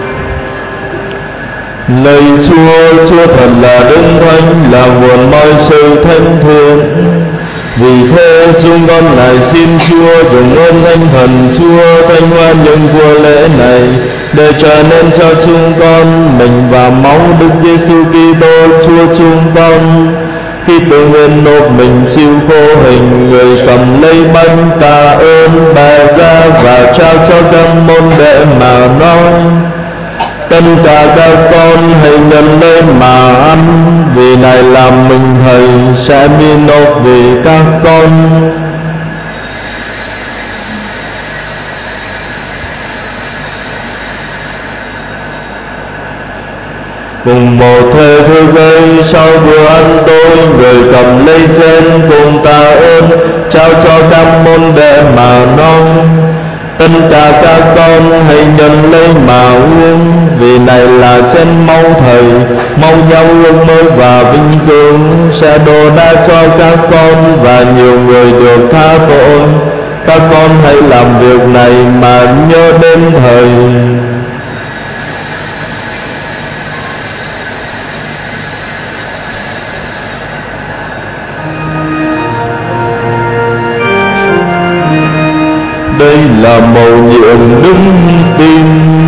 Lạy Chúa, Chúa thật là Đấng Thánh, là nguồn mọi sự thánh thiện. Vì thế chúng con lại xin Chúa dùng ơn Thánh Thần Chúa thanh hoa những của lễ này, để trở nên cho chúng con mình và máu Đức Giêsu Kitô Chúa chúng con. Khi tự nguyện nộp mình chịu khổ hình, người cầm lấy bánh tạ ơn bày ra và trao cho các môn đệ mà nói: tất cả các con hãy nhận lấy mà ăn, vì này là mình Thầy sẽ bị nộp vì các con. Cùng một thế thứ giây sau bữa ăn tối, người cầm lấy chén cùng tạ ơn trao cho các môn đệ mà nói: tất cả các con hãy nhận lấy mà uống, vì này là chén máu Thầy, máu nhau ước mơ và vinh quang sẽ đổ ra cho các con và nhiều người được tha tội. Các con hãy làm việc này mà nhớ đến Thầy. Đây là mầu nhiệm đức tin.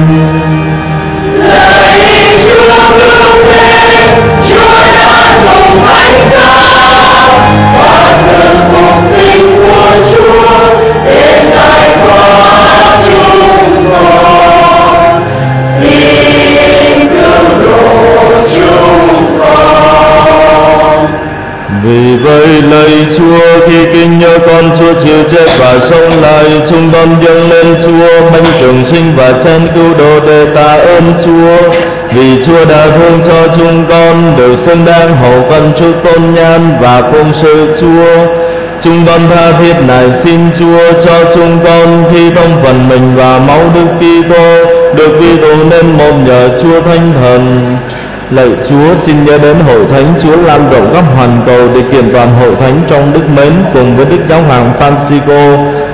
Lạy Chúa cứu thế, Chúa đã dùng thánh giá, và sự phục sinh của Chúa đến giải thoát chúng con. Xin cứu độ chúng con. Vì vậy lạy Chúa, khi kinh nhớ con Chúa chịu chết và sống lại, chúng con dâng lên Chúa bánh trường sinh và chén cứu độ để tạ ơn Chúa. Vì Chúa đã thương cho chúng con được xứng đáng hậu phần chút tôn nhan và phụng sự Chúa. Chúng con tha thiết này xin Chúa cho chúng con khi thông phần mình và máu Đức Kitô được quy tụ nên một nhờ Chúa Thánh Thần. Lạy Chúa, xin nhớ đến hội thánh Chúa lan rộng khắp hoàn cầu để kiện toàn hội thánh trong đức mến cùng với Đức Giáo hoàng Francisco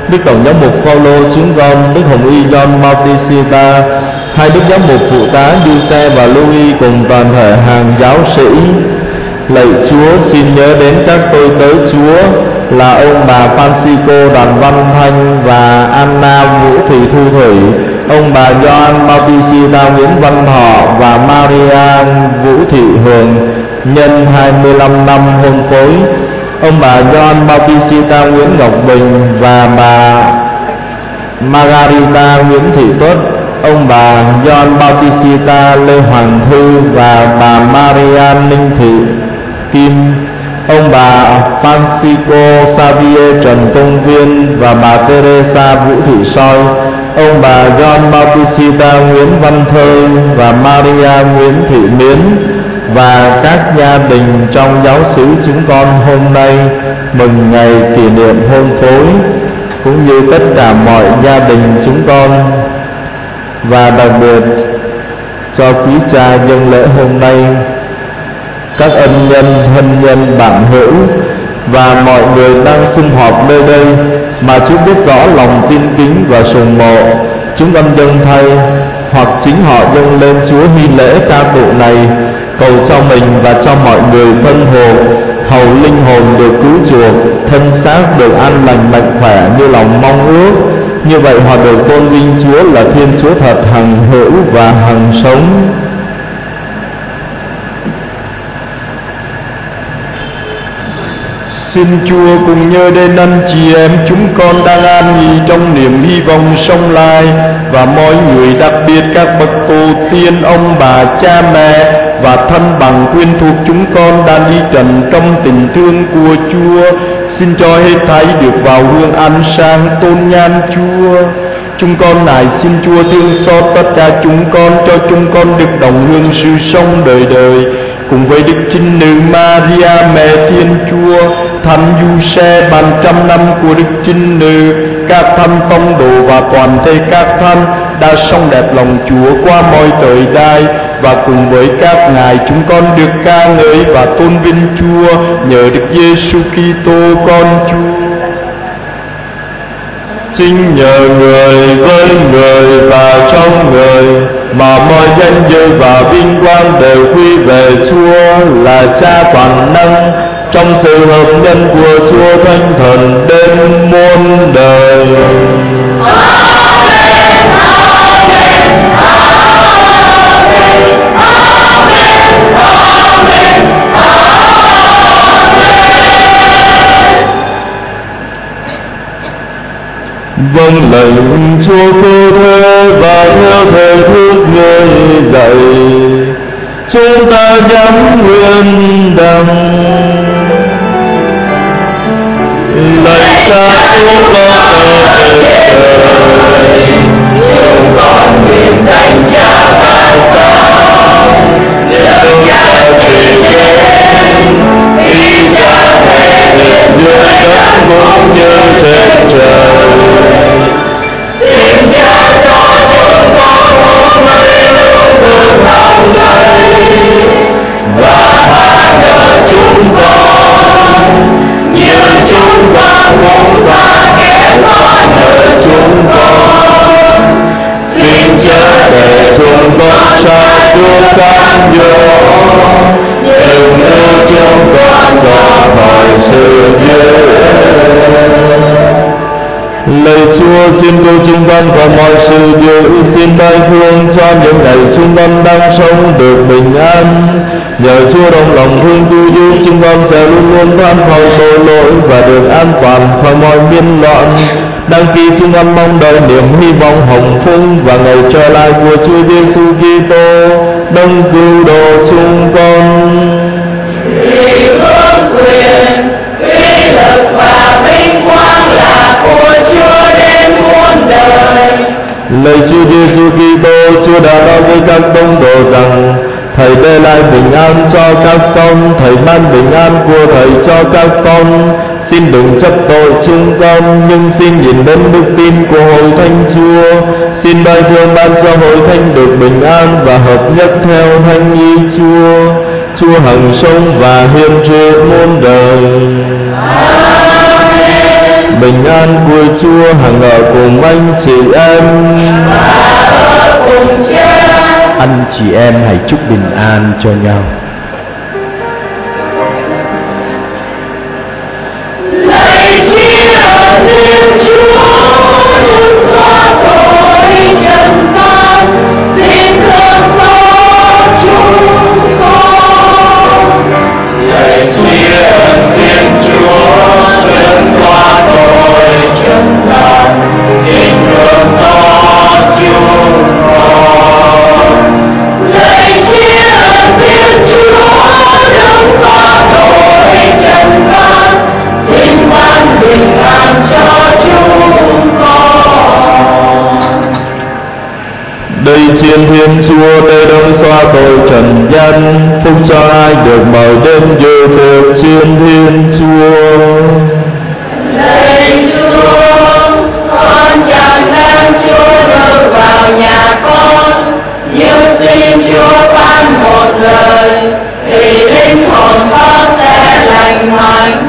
Đức Tổng giám mục Phaolô chúng con, Đức Hồng Y John Bautista, hai Đức giám mục phụ tá Giuse và Louis cùng toàn thể hàng giáo sĩ. Lạy Chúa, xin nhớ đến các tôi tớ Chúa là ông bà Francisco Đoàn Văn Thanh và Anna Vũ Thị Thu Thủy, ông bà Gioan Bautista Nguyễn Văn Thọ và Maria Vũ Thị Hường nhân hai mươi lăm năm hôn phối, ông bà Gioan Bautista Nguyễn Ngọc Bình và bà Margarita Nguyễn Thị Tuất, ông bà Gioan Bautista Lê Hoàng Thư và bà Maria Ninh Thị Kim, ông bà Francisco Xavier Trần Công Viên và bà Teresa Vũ Thị Soi, ông bà Gioan Bautista Nguyễn Văn Thơ và Maria Nguyễn Thị Miến và các gia đình trong giáo xứ chúng con hôm nay mừng ngày kỷ niệm hôn phối, cũng như tất cả mọi gia đình chúng con, và đặc biệt cho quý cha dâng lễ hôm nay, các ân nhân, thân nhân, bạn hữu và mọi người đang sum họp nơi đây mà chúng biết rõ lòng tin kính và sùng mộ, chúng con dâng thay hoặc chính họ dâng lên Chúa hy lễ ca tụng này, cầu cho mình và cho mọi người thân hồn, hầu linh hồn được cứu chuộc, thân xác được an lành mạnh khỏe như lòng mong ước. Như vậy họ được tôn vinh Chúa là Thiên Chúa thật, hằng hữu và hằng sống. Xin Chúa cùng nhớ đến anh chị em chúng con đang an nghỉ trong niềm hy vọng sống lại, và mọi người, đặc biệt các bậc tổ tiên, ông bà, cha mẹ và thân bằng quyến thuộc chúng con đã đi trần trong tình thương của Chúa. Xin cho hết thảy được vào hương ánh sáng tôn nhan Chúa. Chúng con nài xin Chúa thương xót tất cả chúng con, cho chúng con được đồng hương sự sống đời đời cùng với Đức Trinh Nữ Maria mẹ Thiên Chúa, Thánh Giuse bàn trăm năm của Đức Trinh Nữ, các thánh tông đồ và toàn thể các thánh đã sống đẹp lòng Chúa qua mọi thời đại, và cùng với các ngài chúng con được ca ngợi và tôn vinh Chúa nhờ Đức Giêsu Kitô con Chúa. Chính nhờ người, với người và trong người mà mọi danh dự và vinh quang đều quy về Chúa là Cha toàn năng, trong sự hợp nhân của Chúa Thánh Thần đến muôn đời. Vâng lệnh Chúa cứu thế và theo thời thước người dạy, chúng ta dám nguyện đặng lạy Cha chúng con ở trời, chúng con nguyện danh Cha và Con, nước Cha trị đến, ý Cha thể hiện dưới đất cũng như trên trời. Xin Cha cho chúng con hôm nay luôn vương lòng này, và tha nợ chúng con như chúng con cũng tha kẻ tha nợ chúng con. Xin chớ để chúng con xa Chúa cám dỗ, nhưng đưa chúng con ra khỏi sự dữ. Lạy Chúa, xin cứu chúng con khỏi mọi sự dữ, xin ban thương cho những ngày chúng con đang sống được bình an. Nhờ Chúa đồng lòng thương cứu giúp, chúng con sẽ luôn luôn thoát khỏi tội lỗi và được an toàn khỏi mọi biên loạn. Đăng ký chúng con mong đợi niềm hy vọng hồng phúc và ngày trở lại của Chúa Giêsu Kitô, đấng cứu độ chúng con. Vì vương quyền, uy lực và vinh quang là của Chúa đến muôn đời. Lạy Chúa Giêsu Kitô, Chúa đã nói với các tông đồ rằng Thầy để lại bình an cho các con, Thầy ban bình an của Thầy cho các con. Xin đừng chấp tội chúng con, nhưng xin nhìn đến đức tin của hội thánh Chúa. Xin ban thương ban cho hội thánh được bình an và hợp nhất theo thánh ý Chúa. Chúa hằng sống và hiền triệt muôn đời. Amen. bình an của Chúa hằng ở cùng anh chị em và ở cùng Cha. Anh chị em hãy chúc bình an cho nhau. Lạy Thiên Thiên Chúa, Đức xóa tội trần gian, xin thương xót chúng con. Lạy Thiên Thiên Chúa, Đức xóa tội trần gian, xin thương xót chúng con. Lạy Thiên Thiên Chúa, Đức xóa tội trần gian, xin ban bình an cho chúng con. Đây Thiên Thiên Chúa, nơi đấng xóa tội trần gian, phúc cho ai được mời đến dự tiệc Thiên Thiên Chúa. Lạy Chúa, con chẳng đang Chúa đưa vào nhà con, nhưng xin Chúa ban một lời, thì linh hồn con sẽ lành mạnh.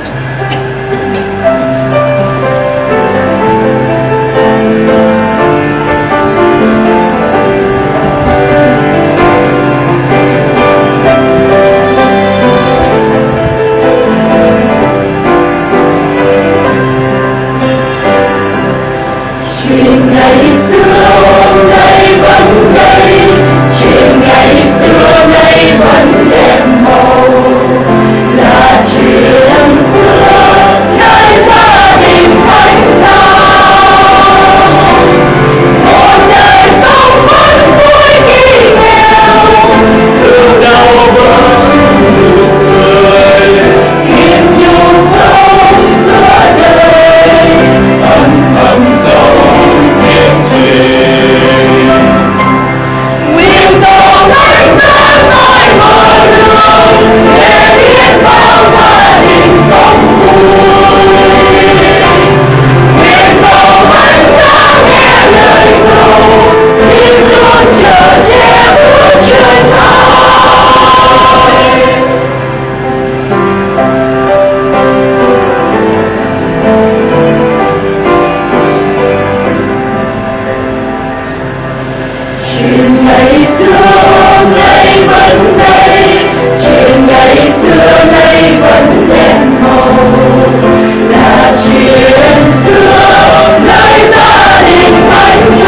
Chuyện ngày xưa nay vẫn đây, chuyện ngày xưa nay vẫn đẹp màu, là chuyện xưa nơi gia đình thành đạt. Một đời sống vẫn vui khi nghèo, thương đau vẫn nụ cười, hiền nhu sống giữa đời, ân thầm sống kiên trì. Nguyện cầu thánh giá nói mở đường để biết bao gia đình sống vui. Nguyện cầu thánh giá nghe lời cầu, xin luôn chờ che bước chân ai. Chuyện ngày xưa nay vẫn đây, chuyện ngày xưa nay vẫn đẹp màu, là chuyện xưa nơi gia đình thành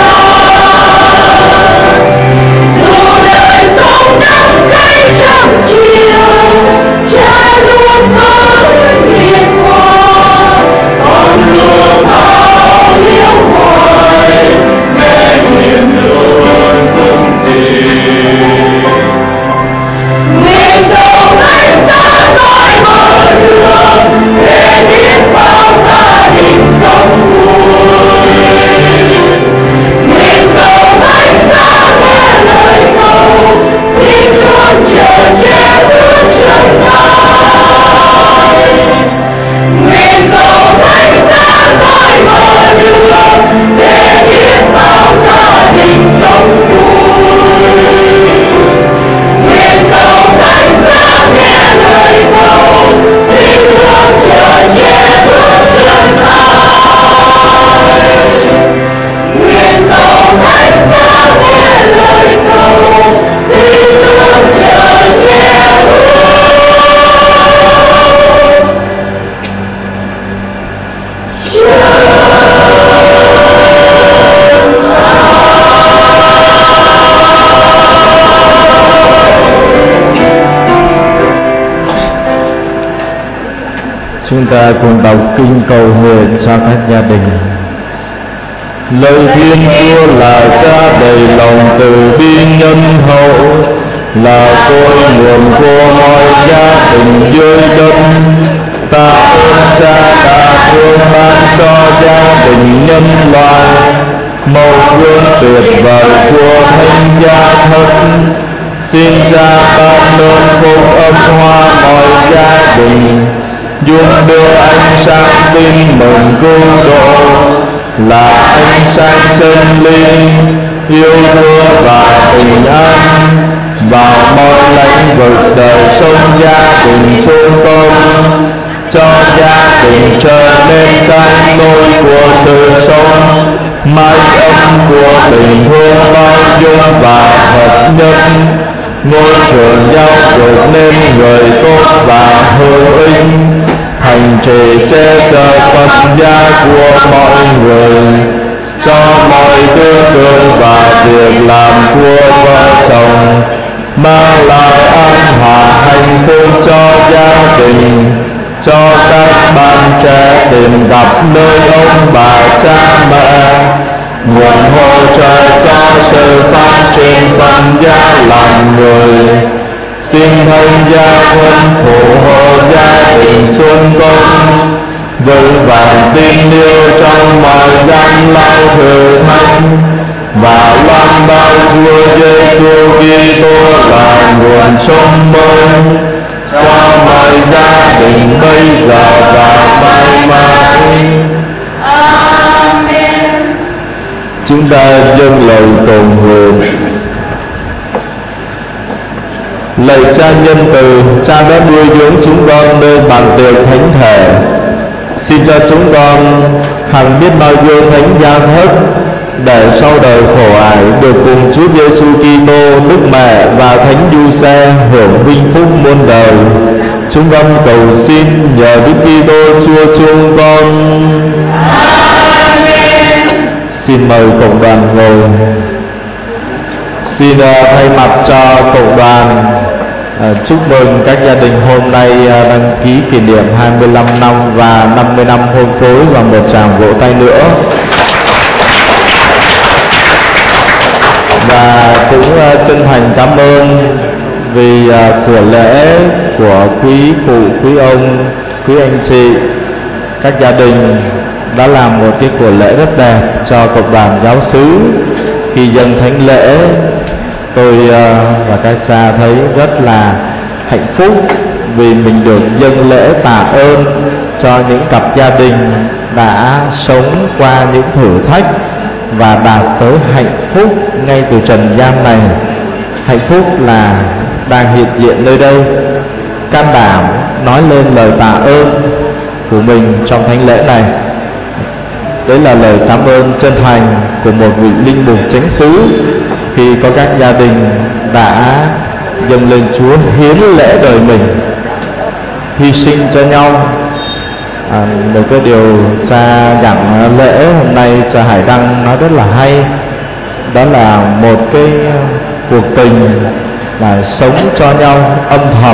đạt. Dù đời sống nắng cay trăm chiều, Cha luôn vẫn hiền hòa, con luôn bao hiếu hoài, mẹ hiền luôn vững tin. Nguyện cầu thánh giá nói mở đường để biết bao gia đình sống vui. Nguyện cầu thánh giá nghe lời cầu, xin luôn chờ che bước chân ai. Nguyện cầu thánh giá nói mở đường để biết bao gia đình sống vui. Nguyện cầu thánh giá nghe lời cầu, xin luôn chờ che bước chân ai. Nguyện cầu thánh giá nghe lời cầu, xin luôn chờ che bước. Chúng ta cùng đọc kinh cầu nguyện cho các gia đình. Lời Thiên Chúa là Cha đầy lòng từ bi nhân hậu, là cội nguồn của mọi gia đình dưới đất. Ta ơn Cha đã thương ban cho gia đình nhân loại mầu gương tuyệt vời của Thánh Cha Thân. Xin Cha ban ơn phúc âm hoa mọi gia đình, giúp đưa ánh sáng tin mừng cứu độ, là ánh sáng chân lý, yêu thương và bình an vào mọi lĩnh vực đời sống gia đình xung công, cho gia đình trở nên canh nôi của sự sống, mái ấm của tình thương bao dung và hợp nhất. Ngôi trường giáo dục nên người tốt và hữu ích, thành trì che chở phần gia của mọi người, cho mọi tư tưởng và việc làm của vợ chồng, mang lại an hòa hạnh phúc cho gia đình, cho các bạn trẻ tìm gặp nơi ông bà cha mẹ, nguồn hỗ trợ cho sự phát triển phần gia làm người. Xin thánh gia quân phù hộ gia đình xuân công, vững vàng tin yêu trong mọi gian lao thử thách, và loan báo Chúa Giêsu Kitô là nguồn sống mới cho mọi gia đình bây giờ và mãi mãi. Amen. Chúng ta dâng lời cầu nguyện. Lạy Cha nhân từ, Cha đã nuôi dưỡng chúng con nơi bàn tiệc thánh thể. Xin cho chúng con hằng biết bao nhiêu thánh gia thất, để sau đời khổ ải được cùng Chúa Giêsu Kitô, Đức Mẹ và Thánh Giuse hưởng vinh phúc muôn đời. Chúng con cầu xin nhờ Đức Kitô Chúa chúng con. Amen. Xin mời cộng đoàn ngồi. Xin uh, thay mặt cho cộng đoàn uh, chúc mừng các gia đình hôm nay uh, đăng ký kỷ niệm hai mươi lăm năm và năm mươi năm hôn phối, và một tràng vỗ tay nữa. Và cũng uh, chân thành cảm ơn vì uh, của lễ của quý phụ, quý ông, quý anh chị, các gia đình đã làm một cái của lễ rất đẹp cho cộng đoàn giáo xứ. Khi dâng thánh lễ, tôi uh, và các cha thấy rất là hạnh phúc vì mình được dâng lễ tạ ơn cho những cặp gia đình đã sống qua những thử thách và đạt tới hạnh phúc ngay từ trần gian này. Hạnh phúc là đang hiện diện nơi đây, can đảm nói lên lời tạ ơn của mình trong thánh lễ này. Đấy là lời cảm ơn chân thành của một vị linh mục chánh xứ khi có các gia đình đã dâng lên Chúa hiến lễ đời mình, hy sinh cho nhau. À, một cái điều cha giảng lễ hôm nay cha Hải Đăng nói rất là hay, đó là một cái cuộc tình là sống cho nhau âm thầm,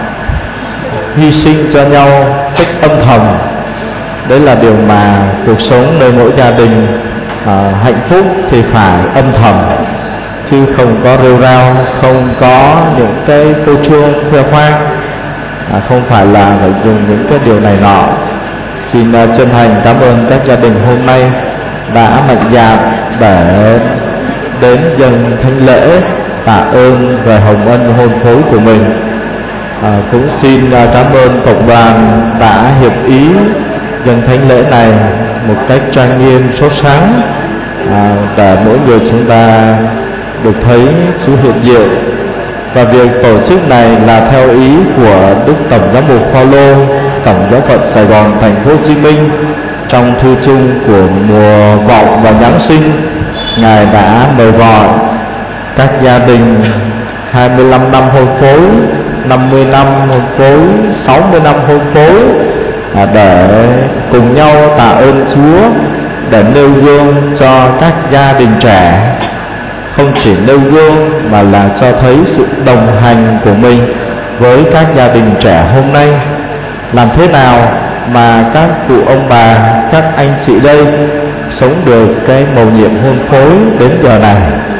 hy sinh cho nhau cách âm thầm. Đấy là điều mà cuộc sống nơi mỗi gia đình à, hạnh phúc thì phải âm thầm, chứ không có rêu rao, không có những cái phô trương khoe khoang, à, không phải là phải dùng những cái điều này nọ. Xin uh, chân thành cảm ơn các gia đình hôm nay đã mạnh dạn để đến dâng thánh lễ tạ ơn về hồng ân hôn phối của mình. À, cũng xin uh, cảm ơn cộng đoàn đã hiệp ý dâng thánh lễ này một cách trang nghiêm sốt sắng, à, để mỗi người chúng ta được thấy Chúa hiện diện. Và việc tổ chức này là theo ý của Đức Tổng Giám mục Phaolô, Tổng giáo phận Sài Gòn, Thành phố Hồ Chí Minh. Trong thư chung của mùa vọng và Giáng sinh, Ngài đã mời gọi các gia đình hai mươi lăm năm hôn phối, năm mươi năm hôn phối, sáu mươi năm hôn phối à, để cùng nhau tạ ơn Chúa, để nêu gương cho các gia đình trẻ. Không chỉ nêu gương mà là cho thấy sự đồng hành của mình với các gia đình trẻ hôm nay. Làm thế nào mà các cụ ông bà, các anh chị đây sống được cái mầu nhiệm hôn phối đến giờ này?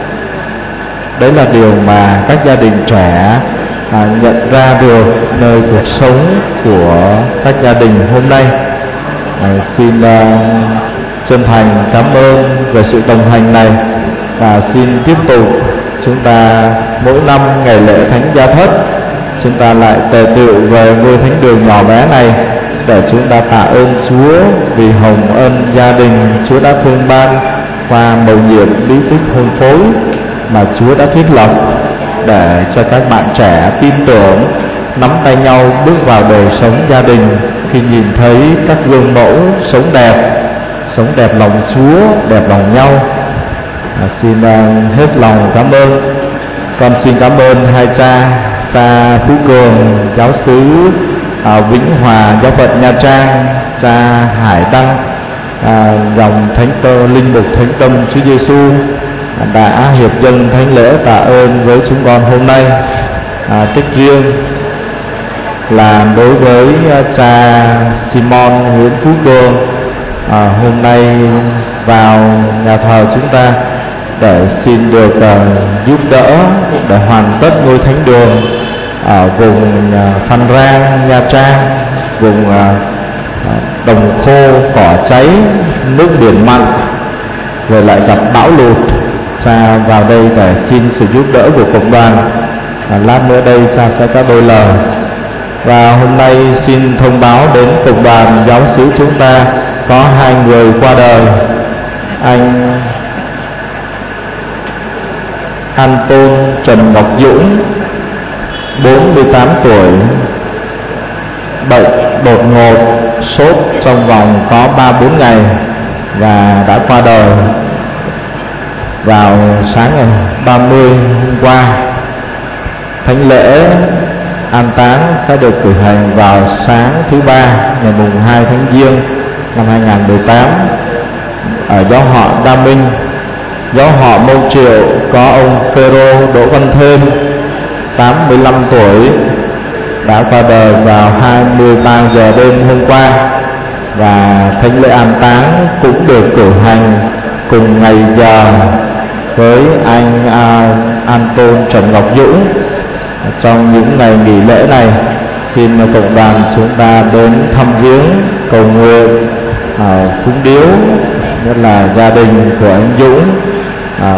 Đấy là điều mà các gia đình trẻ à, nhận ra được nơi cuộc sống của các gia đình hôm nay. à, Xin à, chân thành cảm ơn về sự đồng hành này, và xin tiếp tục chúng ta mỗi năm ngày lễ Thánh Gia Thất, chúng ta lại tề tựu về ngôi thánh đường nhỏ bé này để chúng ta tạ ơn Chúa vì hồng ân gia đình Chúa đã thương ban qua mầu nhiệm bí tích hôn phối mà Chúa đã thiết lập, để cho các bạn trẻ tin tưởng nắm tay nhau bước vào đời sống gia đình khi nhìn thấy các gương mẫu sống đẹp, sống đẹp lòng Chúa, đẹp lòng nhau. À, xin uh, hết lòng cảm ơn. Con xin cảm ơn hai cha, cha Phú Cường, giáo xứ à, Vĩnh Hòa, giáo phận Nha Trang, cha Hải Đăng, à, dòng thánh tơ linh mục thánh tâm Chúa Giêsu đã hiệp dâng thánh lễ tạ ơn với chúng con hôm nay. À, trích riêng là đối với cha Simon Nguyễn Phú Cường, à, hôm nay vào nhà thờ chúng ta để xin được uh, giúp đỡ để hoàn tất ngôi thánh đường ở vùng uh, Phan Rang, Nha Trang, vùng uh, đồng khô, cỏ cháy, nước biển mặn, rồi lại gặp bão lụt. Cha vào đây để xin sự giúp đỡ của cộng đoàn. À, lát nữa đây cha sẽ có đôi lời. Và hôm nay xin thông báo đến cộng đoàn giáo xứ chúng ta có hai người qua đời. Anh Anton Trần Ngọc Dũng, bốn mươi tám tuổi, bệnh đột ngột, sốt trong vòng có ba bốn ngày và đã qua đời vào sáng ngày ba mươi hôm qua. Thánh lễ an táng sẽ được cử hành vào sáng thứ ba ngày mùng hai tháng Giêng năm hai nghìn không trăm mười tám ở giáo họ Đa Minh. Giáo họ Mông Triệu có ông Phêrô Đỗ Văn Thêm, tám mươi lăm tuổi, đã qua đời vào hai mươi ba giờ đêm hôm qua, và thánh lễ an táng cũng được cử hành cùng ngày giờ với anh uh, Anton Trần Ngọc Dũng. Trong những ngày nghỉ lễ này, xin cộng đoàn chúng ta đến thăm viếng, cầu nguyện, uh, cúng điếu, nhất là gia đình của anh Dũng. À,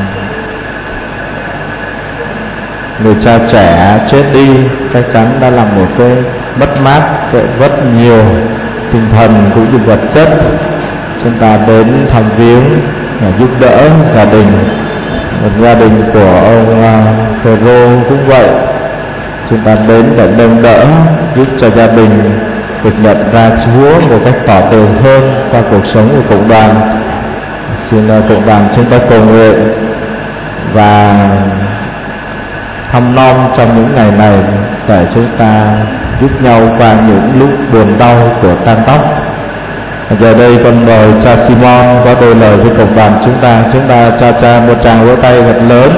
người cha trẻ chết đi chắc chắn đã là một cái mất mát rất nhiều tinh thần cũng như vật chất. Chúng ta đến thăm viếng và giúp đỡ gia đình. Một gia đình của ông Phêrô cũng vậy, chúng ta đến để nâng đỡ, giúp cho gia đình được nhận ra Chúa một cách tỏ tường hơn qua cuộc sống của cộng đoàn. Xin cộng đoàn chúng ta cầu nguyện và thăm nom trong những ngày này để chúng ta giúp nhau qua những lúc buồn đau của tan tóc. Giờ đây con mời cha Simon có đôi lời với cộng đoàn chúng ta. Chúng ta cha cha một tràng vỗ tay thật lớn.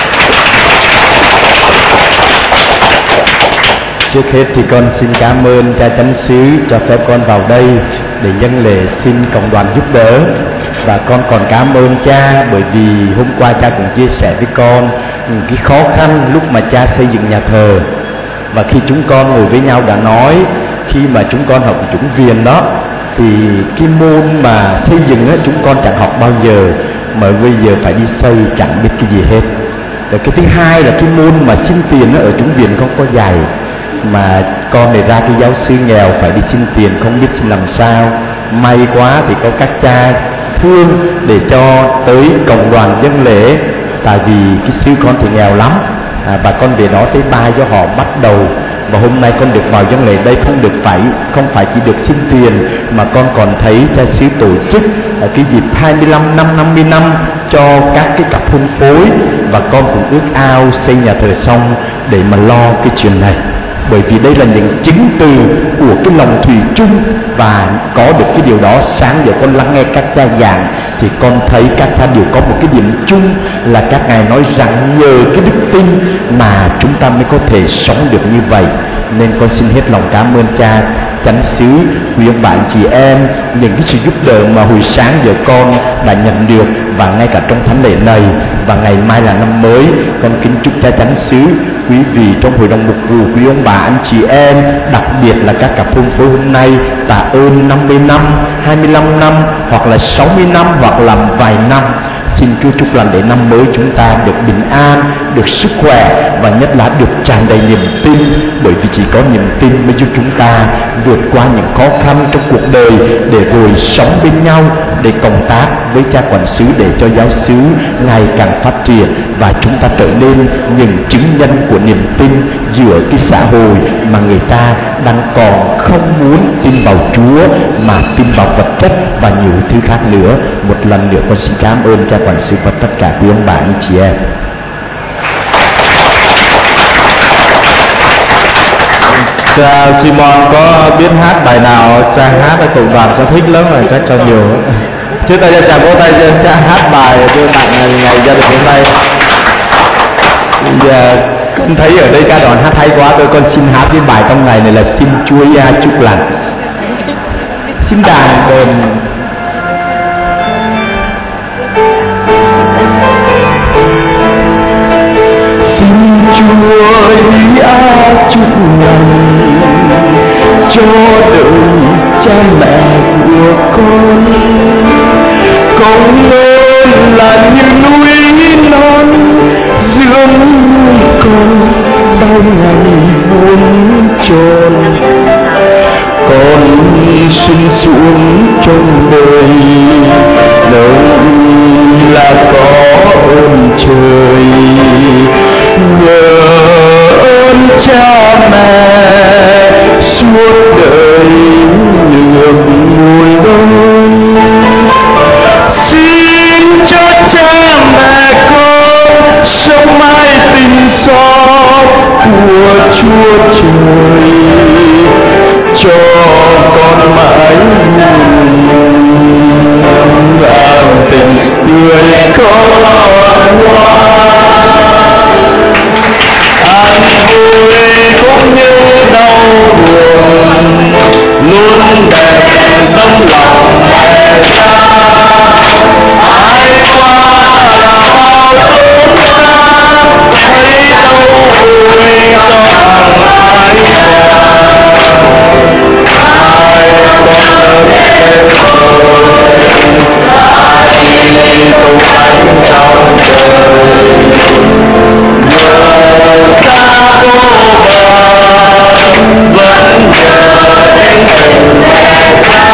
Trước hết thì con xin cảm ơn cha chánh xứ cho phép con vào đây để dâng lễ xin cộng đoàn giúp đỡ. Và con còn cảm ơn cha bởi vì hôm qua cha cũng chia sẻ với con những cái khó khăn lúc mà cha xây dựng nhà thờ. Và khi chúng con ngồi với nhau đã nói, khi mà chúng con học chủng viện đó, thì cái môn mà xây dựng ấy, chúng con chẳng học bao giờ, mà bây giờ phải đi xây chẳng biết cái gì hết. Rồi cái thứ hai là cái môn mà xin tiền ở chủng viện không có dạy, mà con này ra cái giáo sư nghèo phải đi xin tiền không biết xin làm sao. May quá thì có các cha thương để cho tới cộng đoàn dân lễ, tại vì cái sư con thì nghèo lắm, à, và con về đó tới ba cho họ bắt đầu. Và hôm nay con được vào dân lễ đây không được phải không phải chỉ được xin tiền, mà con còn thấy cha xứ tổ chức ở cái dịp hai mươi lăm năm năm mươi năm cho các cái cặp hôn phối, và con cũng ước ao xây nhà thờ xong để mà lo cái chuyện này. Bởi vì đây là những chứng từ của cái lòng thủy chung, và có được cái điều đó. Sáng giờ con lắng nghe các cha giảng thì con thấy các cha đều có một cái điểm chung là các ngài nói rằng nhờ cái đức tin mà chúng ta mới có thể sống được như vậy. Nên con xin hết lòng cảm ơn cha chánh xứ, quý ông bạn chị em, những cái sự giúp đỡ mà hồi sáng giờ con đã nhận được, và ngay cả trong thánh lễ này. Và ngày mai là năm mới, con kính chúc cha chánh xứ, quý vị trong hội đồng mục vụ, quý ông bà anh chị em, đặc biệt là các cặp hôn phối hôm nay tạ ơn năm mươi năm, hai mươi lăm năm, hoặc là sáu mươi năm, hoặc là vài năm. Xin Chúa chúc lành để năm mới chúng ta được bình an, được sức khỏe, và nhất là được tràn đầy niềm tin. Bởi vì chỉ có niềm tin mới giúp chúng ta vượt qua những khó khăn trong cuộc đời, để rồi sống bên nhau, để cộng tác với cha quản xứ, để cho giáo xứ ngày càng phát triển, và chúng ta trở nên những chứng nhân của niềm tin giữa cái xã hội mà người ta đang còn không muốn tin vào Chúa mà tin vào vật chất và nhiều thứ khác nữa. Một lần nữa con xin cảm ơn cha quản sự và tất cả quý ông bà anh chị em. Cha Simon có biết hát bài nào cha hát ở cộng đoàn cha thích lắm rồi, chắc cho nhiều. Trước đây cha vỗ tay cho cha hát bài tôi tặng ngày, ngày gia đình hôm nay. Giờ con thấy ở đây ca đoàn hát hay quá, tôi con xin hát cái bài trong ngày này là Xin Chúa Ia chúc lành. Xin đàn đờn. Xin Chúa Ia chúc lành cho đời cha mẹ của con, con lớn là như núi non dưỡng con bao ngày buồn chồn. Con sinh xuống trong đời lớn là có ơn trời, nhờ ơn cha mẹ suốt đời được nuôi nấng. Xin cho cha mẹ con sống mãi tình xót của Chúa trời, cho con mãi làm tình tươi con ngoan. An vui cũng như đau buồn luôn đẹp tâm lòng mẹ cha. Ai qua là bao tốn xa, thấy đâu vui cho hàng mái nhà. Ai con lớn lên rồi đã đi tung anh trong đời, nhờ cha cô bà vẫn nhờ đến tình mẹ cha.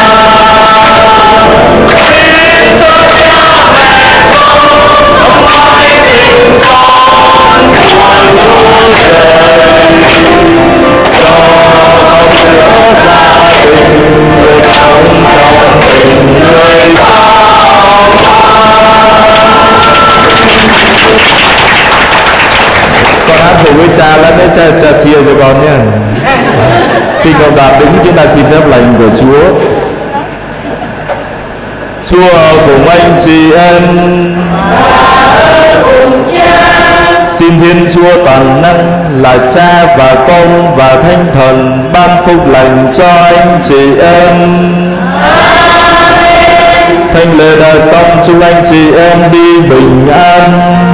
Xin cho cha mẹ con sống mãi tình con của Chúa trời, cho con giữa gia đình người sống trong tình người bao Con hát cùng với cha lẫn với cha, cha chia cho con nhé. Khi cộng đoàn đứng chúng ta xin phép lành của Chúa. Chúa cùng anh chị em, xin Thiên Chúa toàn năng là Cha và Con và Thánh Thần ban phúc lành cho anh chị em. Thánh lễ đã xong, chúc anh chị em đi bình an.